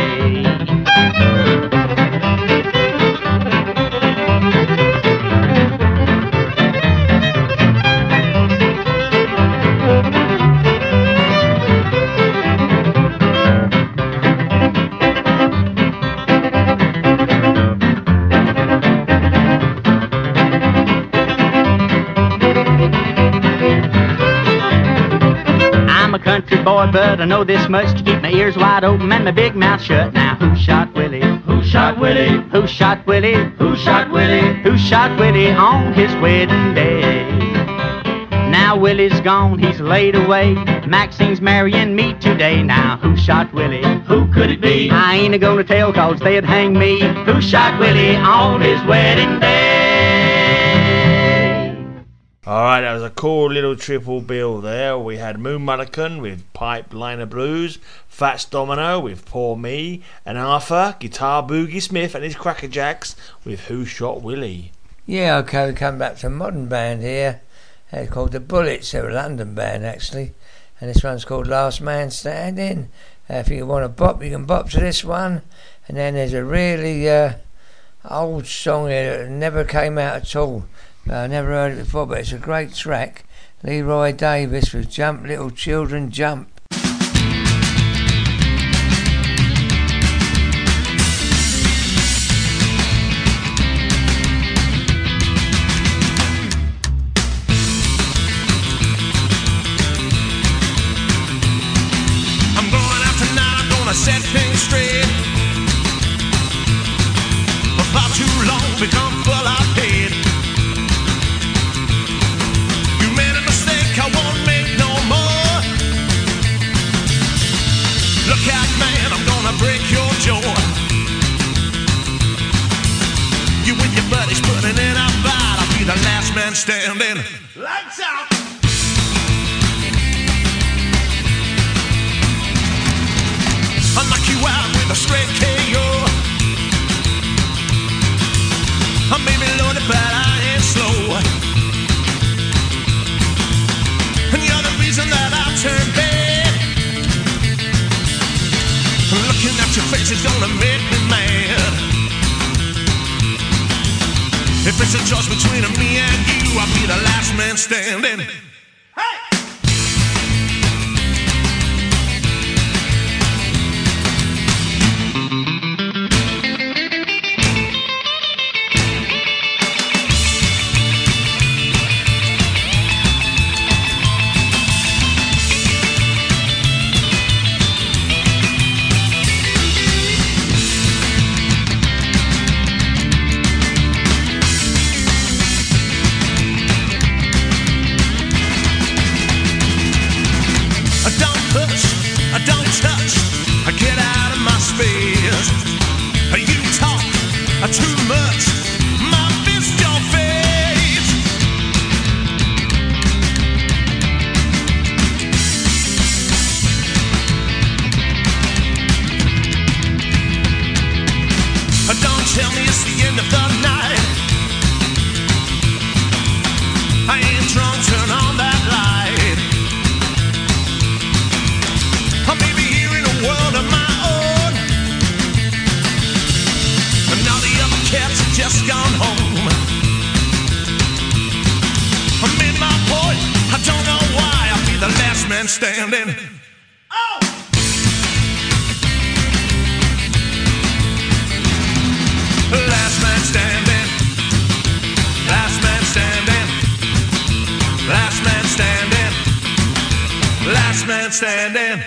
Country boy, but I know this much to keep my ears wide open and my big mouth shut. Now who shot Willie? Who shot Willie? Who shot Willie? Who shot Willie? Who shot Willie on his wedding day? Now Willie's gone, he's laid away. Maxine's marrying me today. Now who shot Willie? Who could it be? I ain't a-gonna tell, cause they'd hang me. Who shot Willie on his wedding day? Alright, that was a cool little triple bill there. We had Moon Mullican with Pipeliner Blues, Fats Domino with Poor Me, and Arthur, Guitar Boogie Smith and his Cracker Jacks with Who Shot Willie. Yeah, okay, we come back to a modern band here. They're called the Bullets. They're a London band, actually. And this one's called Last Man Standing. Uh, if you want to bop, you can bop to this one. And then there's a really uh, old song here that never came out at all. I never heard it before, but it's a great track. Leroy Davis with Jump Little Children Jump. I'm going out tonight, I'm gonna set things straight. For far too long, become full of hate. I won't make no more. Look out, man, I'm gonna break your jaw. You and your buddies putting in a fight. man standing. Lights out. I'll knock you out with a straight K O. I may be loaded, but I ain't slow. And you're the reason that I turn bad. Looking at your face is gonna make me mad. If it's a choice between me and you, I'll be the last man standing. Too much, my fist your face. Don't tell me it's the end of the night. I ain't drunk, turn on that light. I may be here in a world of my own. Cats have just gone home. I made my point, I don't know why. I'll be the last man standing. Oh! Last man standing. Last man standing. Last man standing. Last man standing.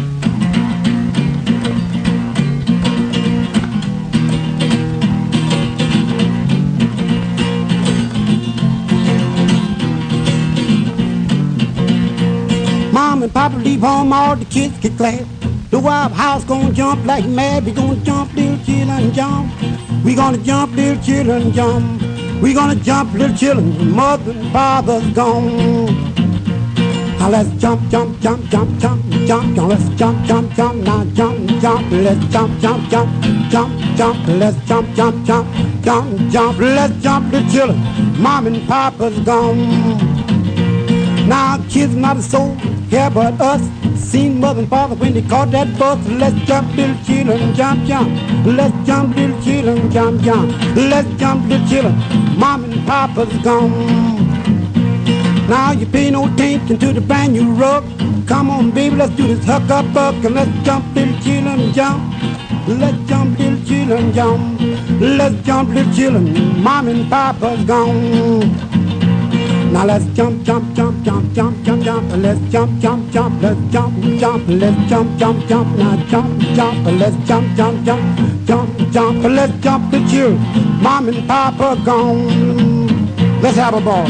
Mom and Papa leave home, all the kids get glad. The Wild House gonna jump like mad. We gonna jump, little children, jump. We gonna jump, little children, jump. We gonna jump, little children. Mother and father's gone. Now let's jump, jump, jump, jump, jump, jump, jump. Let's jump, jump, jump. Now jump, jump. Let's jump, jump, jump, jump, jump. Let's jump, jump, jump, jump, jump. Let's jump, little children. Mom and Papa's gone. Now kids not a soul here but us. Seen mother and father when they caught that bus. Let's jump, little children, jump, jump. Let's jump, little children, jump, jump. Let's jump, little children. Mom and Papa's gone. Now you pay no attention to the brand new rug. Come on, baby, let's do this huck up buck and let's jump, little children, jump. Let's jump, little children, jump. Let's jump, little children. Mom and Papa's gone. Now let's jump, jump, jump, jump, jump, jump, jump. Let's jump, jump, jump. Let's jump, jump. Let's jump, jump, jump. Now jump, jump. Let's jump, jump, jump, jump, jump. Let's jump the chill. Mom and Papa gone. Let's have a ball.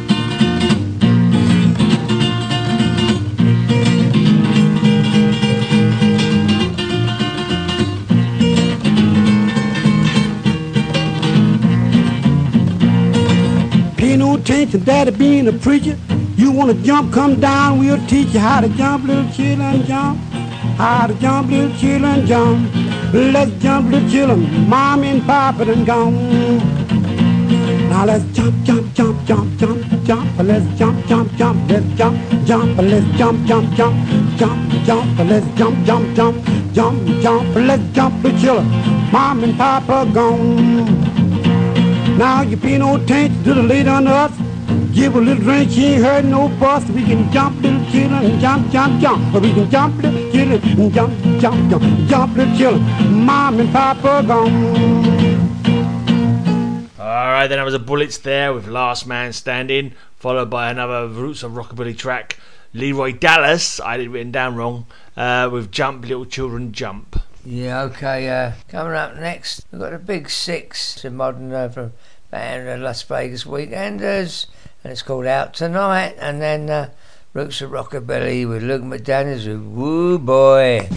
Pay no attention, Daddy being a preacher. You wanna jump, come down, we'll teach you how to jump, little children, jump. How to jump, little children, jump. Let's jump, little children. Mom and Papa done gone. Now let's jump, jump, jump, jump, jump, jump. Let's jump, jump, jump. Let's jump, jump. Let's jump, jump, jump, jump, jump. Let's jump, jump, jump, jump, jump. Let's jump, little children. Mom and Papa gone. Now you pay no attention to the lady under us. Give a little drink, she ain't heard no fuss. We can jump, little children, and jump, jump, jump. Or we can jump, little children, and jump, jump, jump. Jump, little children. Mom and Papa gone. Alright, then that was a Bullets there with Last Man Standing, followed by another Roots of Rockabilly track. Leroy Dallas, I had it written down wrong, uh, with Jump, Little Children, Jump. Yeah, okay, uh, coming up next, we've got a Big Six, a modern uh, from band, uh, Las Vegas Weekenders, and it's called Out Tonight, and then uh, Roots of Rockabilly with Luke McDaniels with Woo Boy.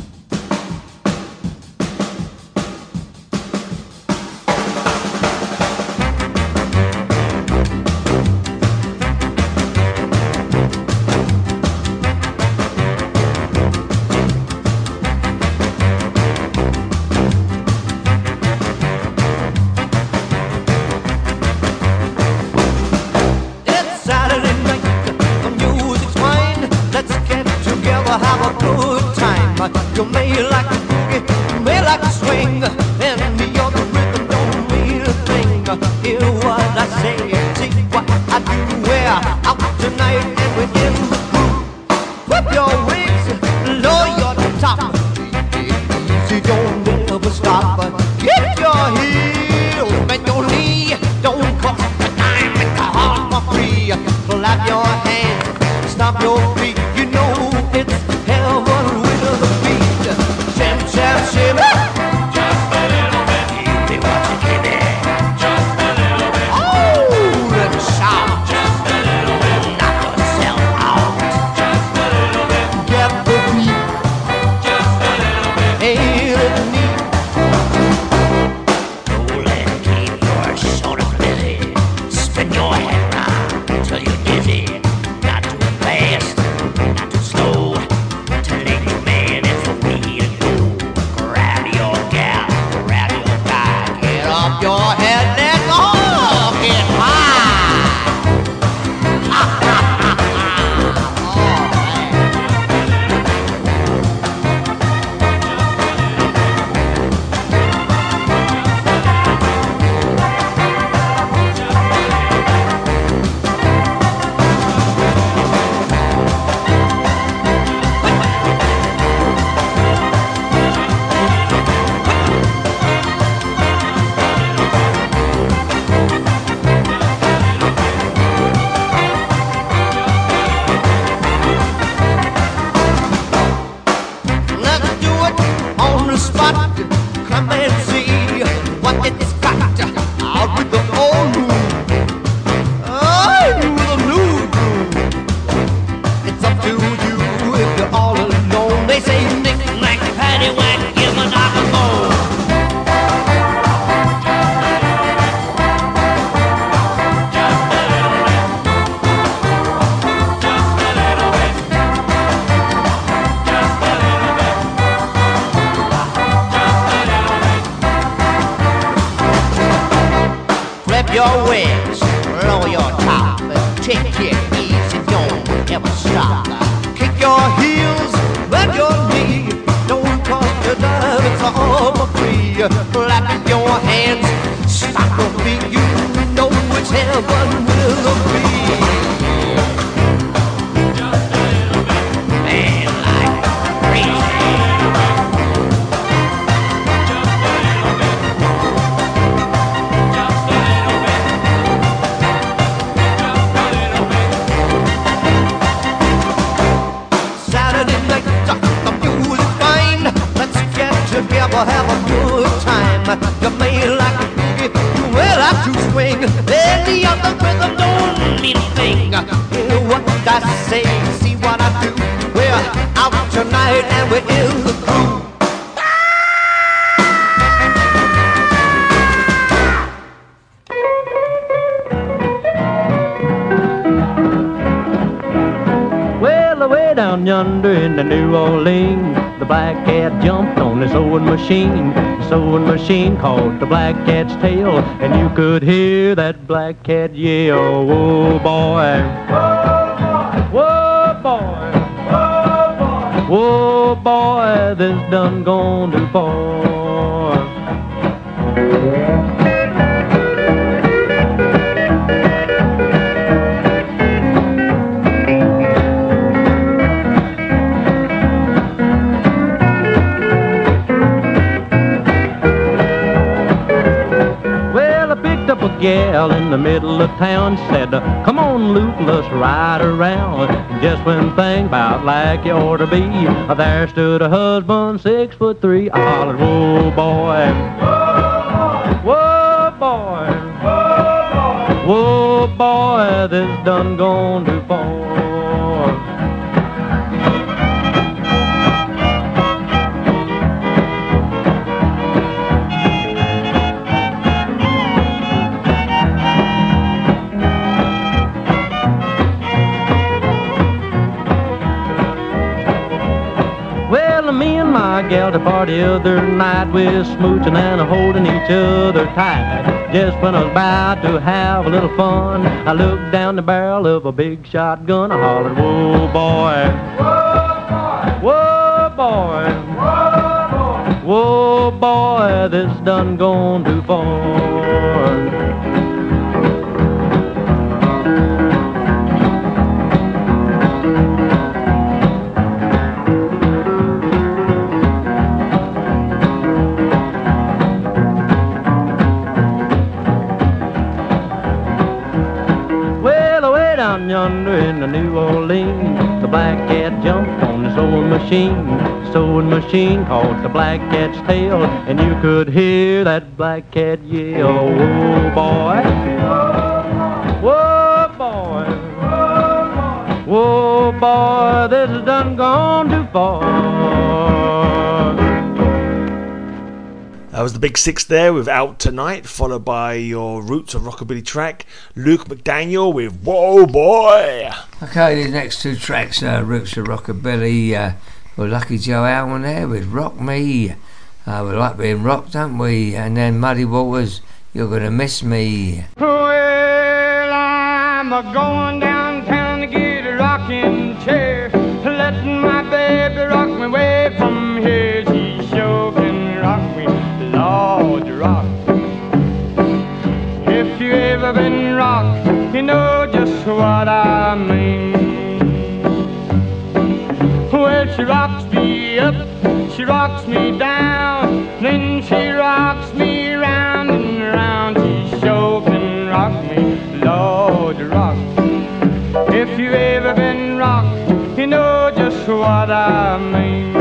You may like a boogie, you may like a swing, and the other rhythm don't mean a thing. Hear what I say, see what I do. We're out tonight and we're in the groove. Whip your wigs, lower your top. Easy, don't ever stop. Get your heels, bend your knee. Don't cost the time, make the heart for free. Clap your hands, stomp your feet. You know it's heaven with the beat. Shim, sham, shimmy. Just a little bit. Give me what you give me. Just a little bit. Oh, let me shout. Just a little bit. Knock yourself out. Just a little bit. Get the beat. Just a little bit. Ain't it neat? Roll and keep your shoulder busy. Spin your head round till you're dizzy. Not too fast, not too slow. To lady man, it's the way to go. Grab your gal, grab your guy. Get off your head, let go, get high. Let's do it on the spot. Come and see what it's got. Out with the old groove. Oh, the new groove. It's up to you if you're all alone. They say knick knack, paddywhack, give a knock a bone. Grab your wings, lower your top, take it easy, don't ever stop. Kick your heels, bend your knee, don't cost a dime, it's all for free. Clap your hands, stop your feet, you know it's heaven will be. Man, like crazy. Saturday night, the music fine. Let's get together, have a good time. You may like a boogie, you may like to swing. Any other rhythm don't mean a thing. Hear what I say, see what I do. We're out tonight and we're in the groove. Well, away down yonder in the New Orleans, the black cat jumped on the sewing machine. The sewing machine caught the black cat's tail, and you could hear that black cat yell, "Whoa, boy! Whoa, boy! Whoa, boy! This done gone too far." Up a gal in the middle of town, said, "Come on, Luke, let's ride around." Just when things about like you ought to be, there stood a husband, six foot three. I hollered, "Whoa, boy! Whoa, boy! Whoa, boy! This done gone too far." Me and my gal to party other night, we're smooching and holding each other tight. Just when I was about to have a little fun, I looked down the barrel of a big shotgun. I hollered, "Whoa, boy! Whoa, boy! Whoa, boy! Whoa, boy, this done gone too far. Well, away down yonder in the New Orleans, the black cat jumped on the sewing machine. Sewing machine caught the black cat's tail, and you could hear that black cat yell. Whoa, boy. Whoa, boy. Whoa, boy, this has done gone too far. That was the Big Six there with Out Tonight, followed by your Roots of Rockabilly track, Luke McDaniel with Whoa Boy. Okay, these next two tracks are Roots of Rockabilly. Uh, well, Lucky Joe Alwyn there with Rock Me. Uh, we like being rocked, don't we? And then Muddy Waters, You're Gonna Miss Me. Well, I'm a going downtown to get a rocking chair, letting my baby rock me away from here. She sure can rock me, Lord, rock. If you ever been rocked, you know just what I mean. Well, she rocks me up, she rocks me down, then she rocks me round and round. She sure can rock me, Lord, rock. If you ever been rocked, you know just what I mean.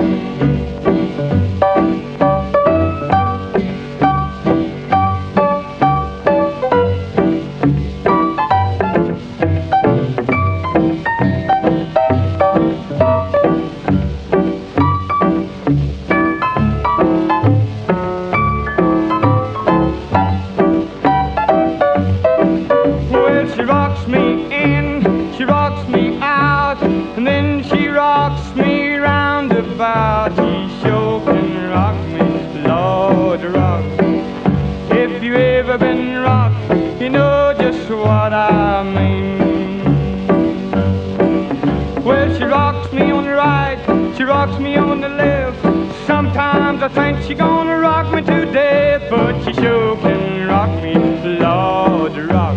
I think she gonna rock me to death, but she sure can rock me, Lord, rock.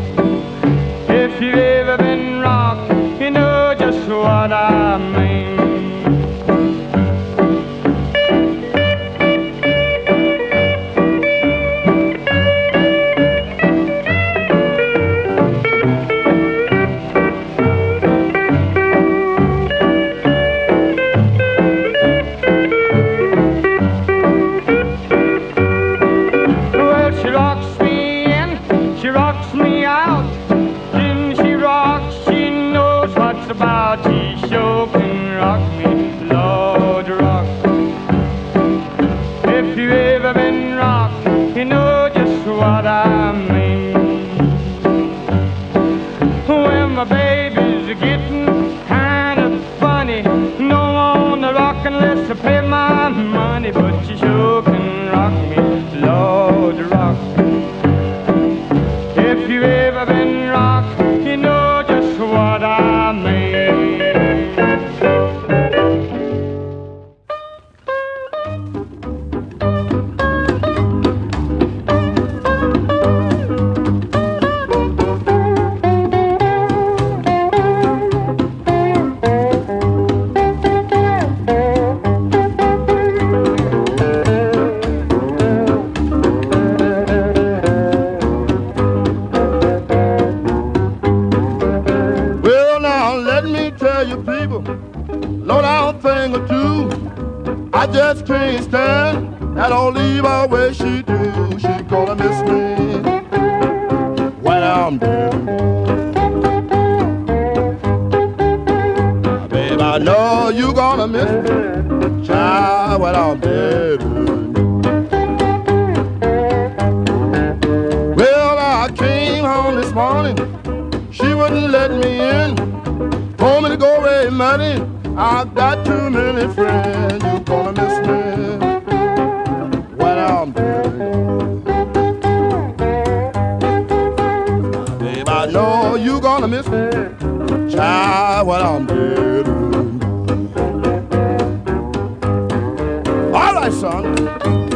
If you ever been rocked, you know just what I mean. All right, son.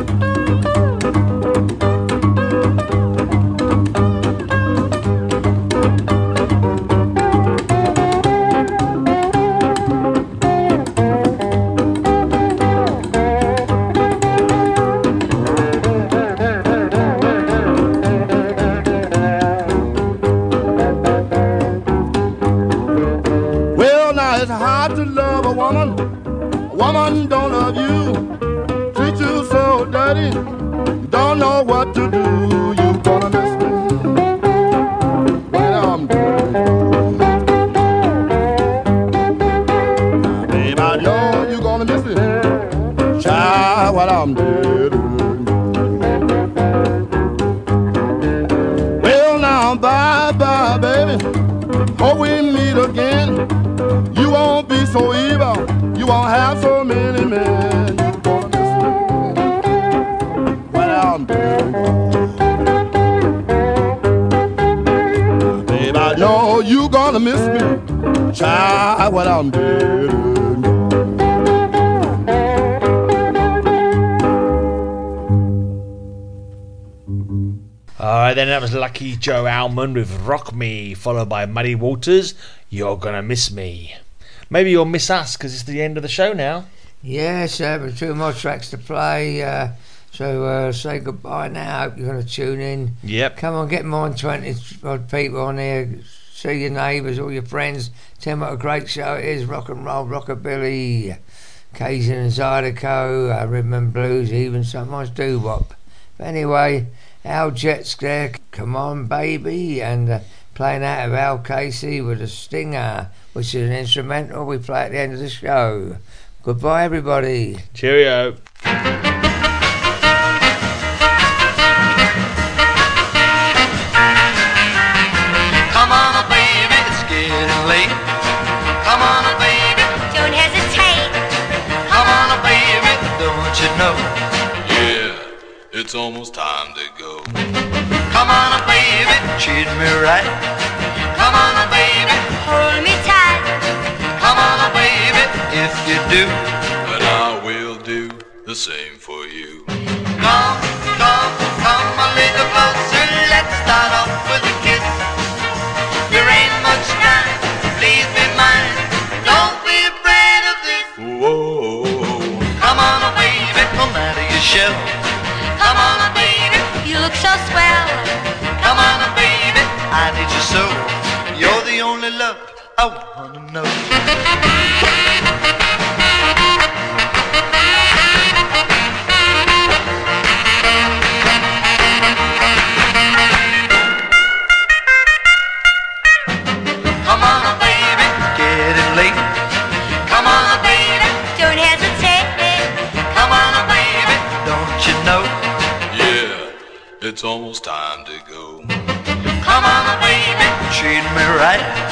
hope we meet again. You won't be so evil, you won't have so many men. You gonna miss me when I'm dead. Baby, I know you gonna miss me, child, when I'm dead. Alright then, that was Lucky Joe Almond with Rock Me, followed by Muddy Waters, You're Gonna Miss Me. Maybe you'll miss us because it's the end of the show now. Yes, uh, but two more tracks to play, uh, so uh, say goodbye now. Hope you're going to tune in. Yep. Come on, get more than twenty odd people on here. See your neighbours, all your friends. Tell them what a great show it is. Rock and roll, rockabilly, Cajun and Zydeco, uh, rhythm and blues, even sometimes doo-wop. But anyway, Al Jet's there, Come On Baby, and uh, playing out of Al Casey with a stinger, which is an instrumental we play at the end of the show. Goodbye everybody. Cheerio. Come on, baby, it's getting late. Come on, baby, don't hesitate. Come on, baby, don't you know? Yeah, it's almost time to go. Come on, baby, treat me right. Come on, baby, hold me tight. Come on, baby, if you do, and I will do the same for you. Come, come, come a little closer. Let's start off with a kiss. There ain't much time, please be mine. Don't be afraid of this. Whoa. Come on, baby, come out of your shell. Come on, baby, you look so swell. Come on, baby, I need you so. You're the only love I wanna know. Come on, baby, getting late. Come on, baby, don't hesitate. Come on, baby, don't you know? Yeah, it's almost time to go. Come on, baby, treat me right.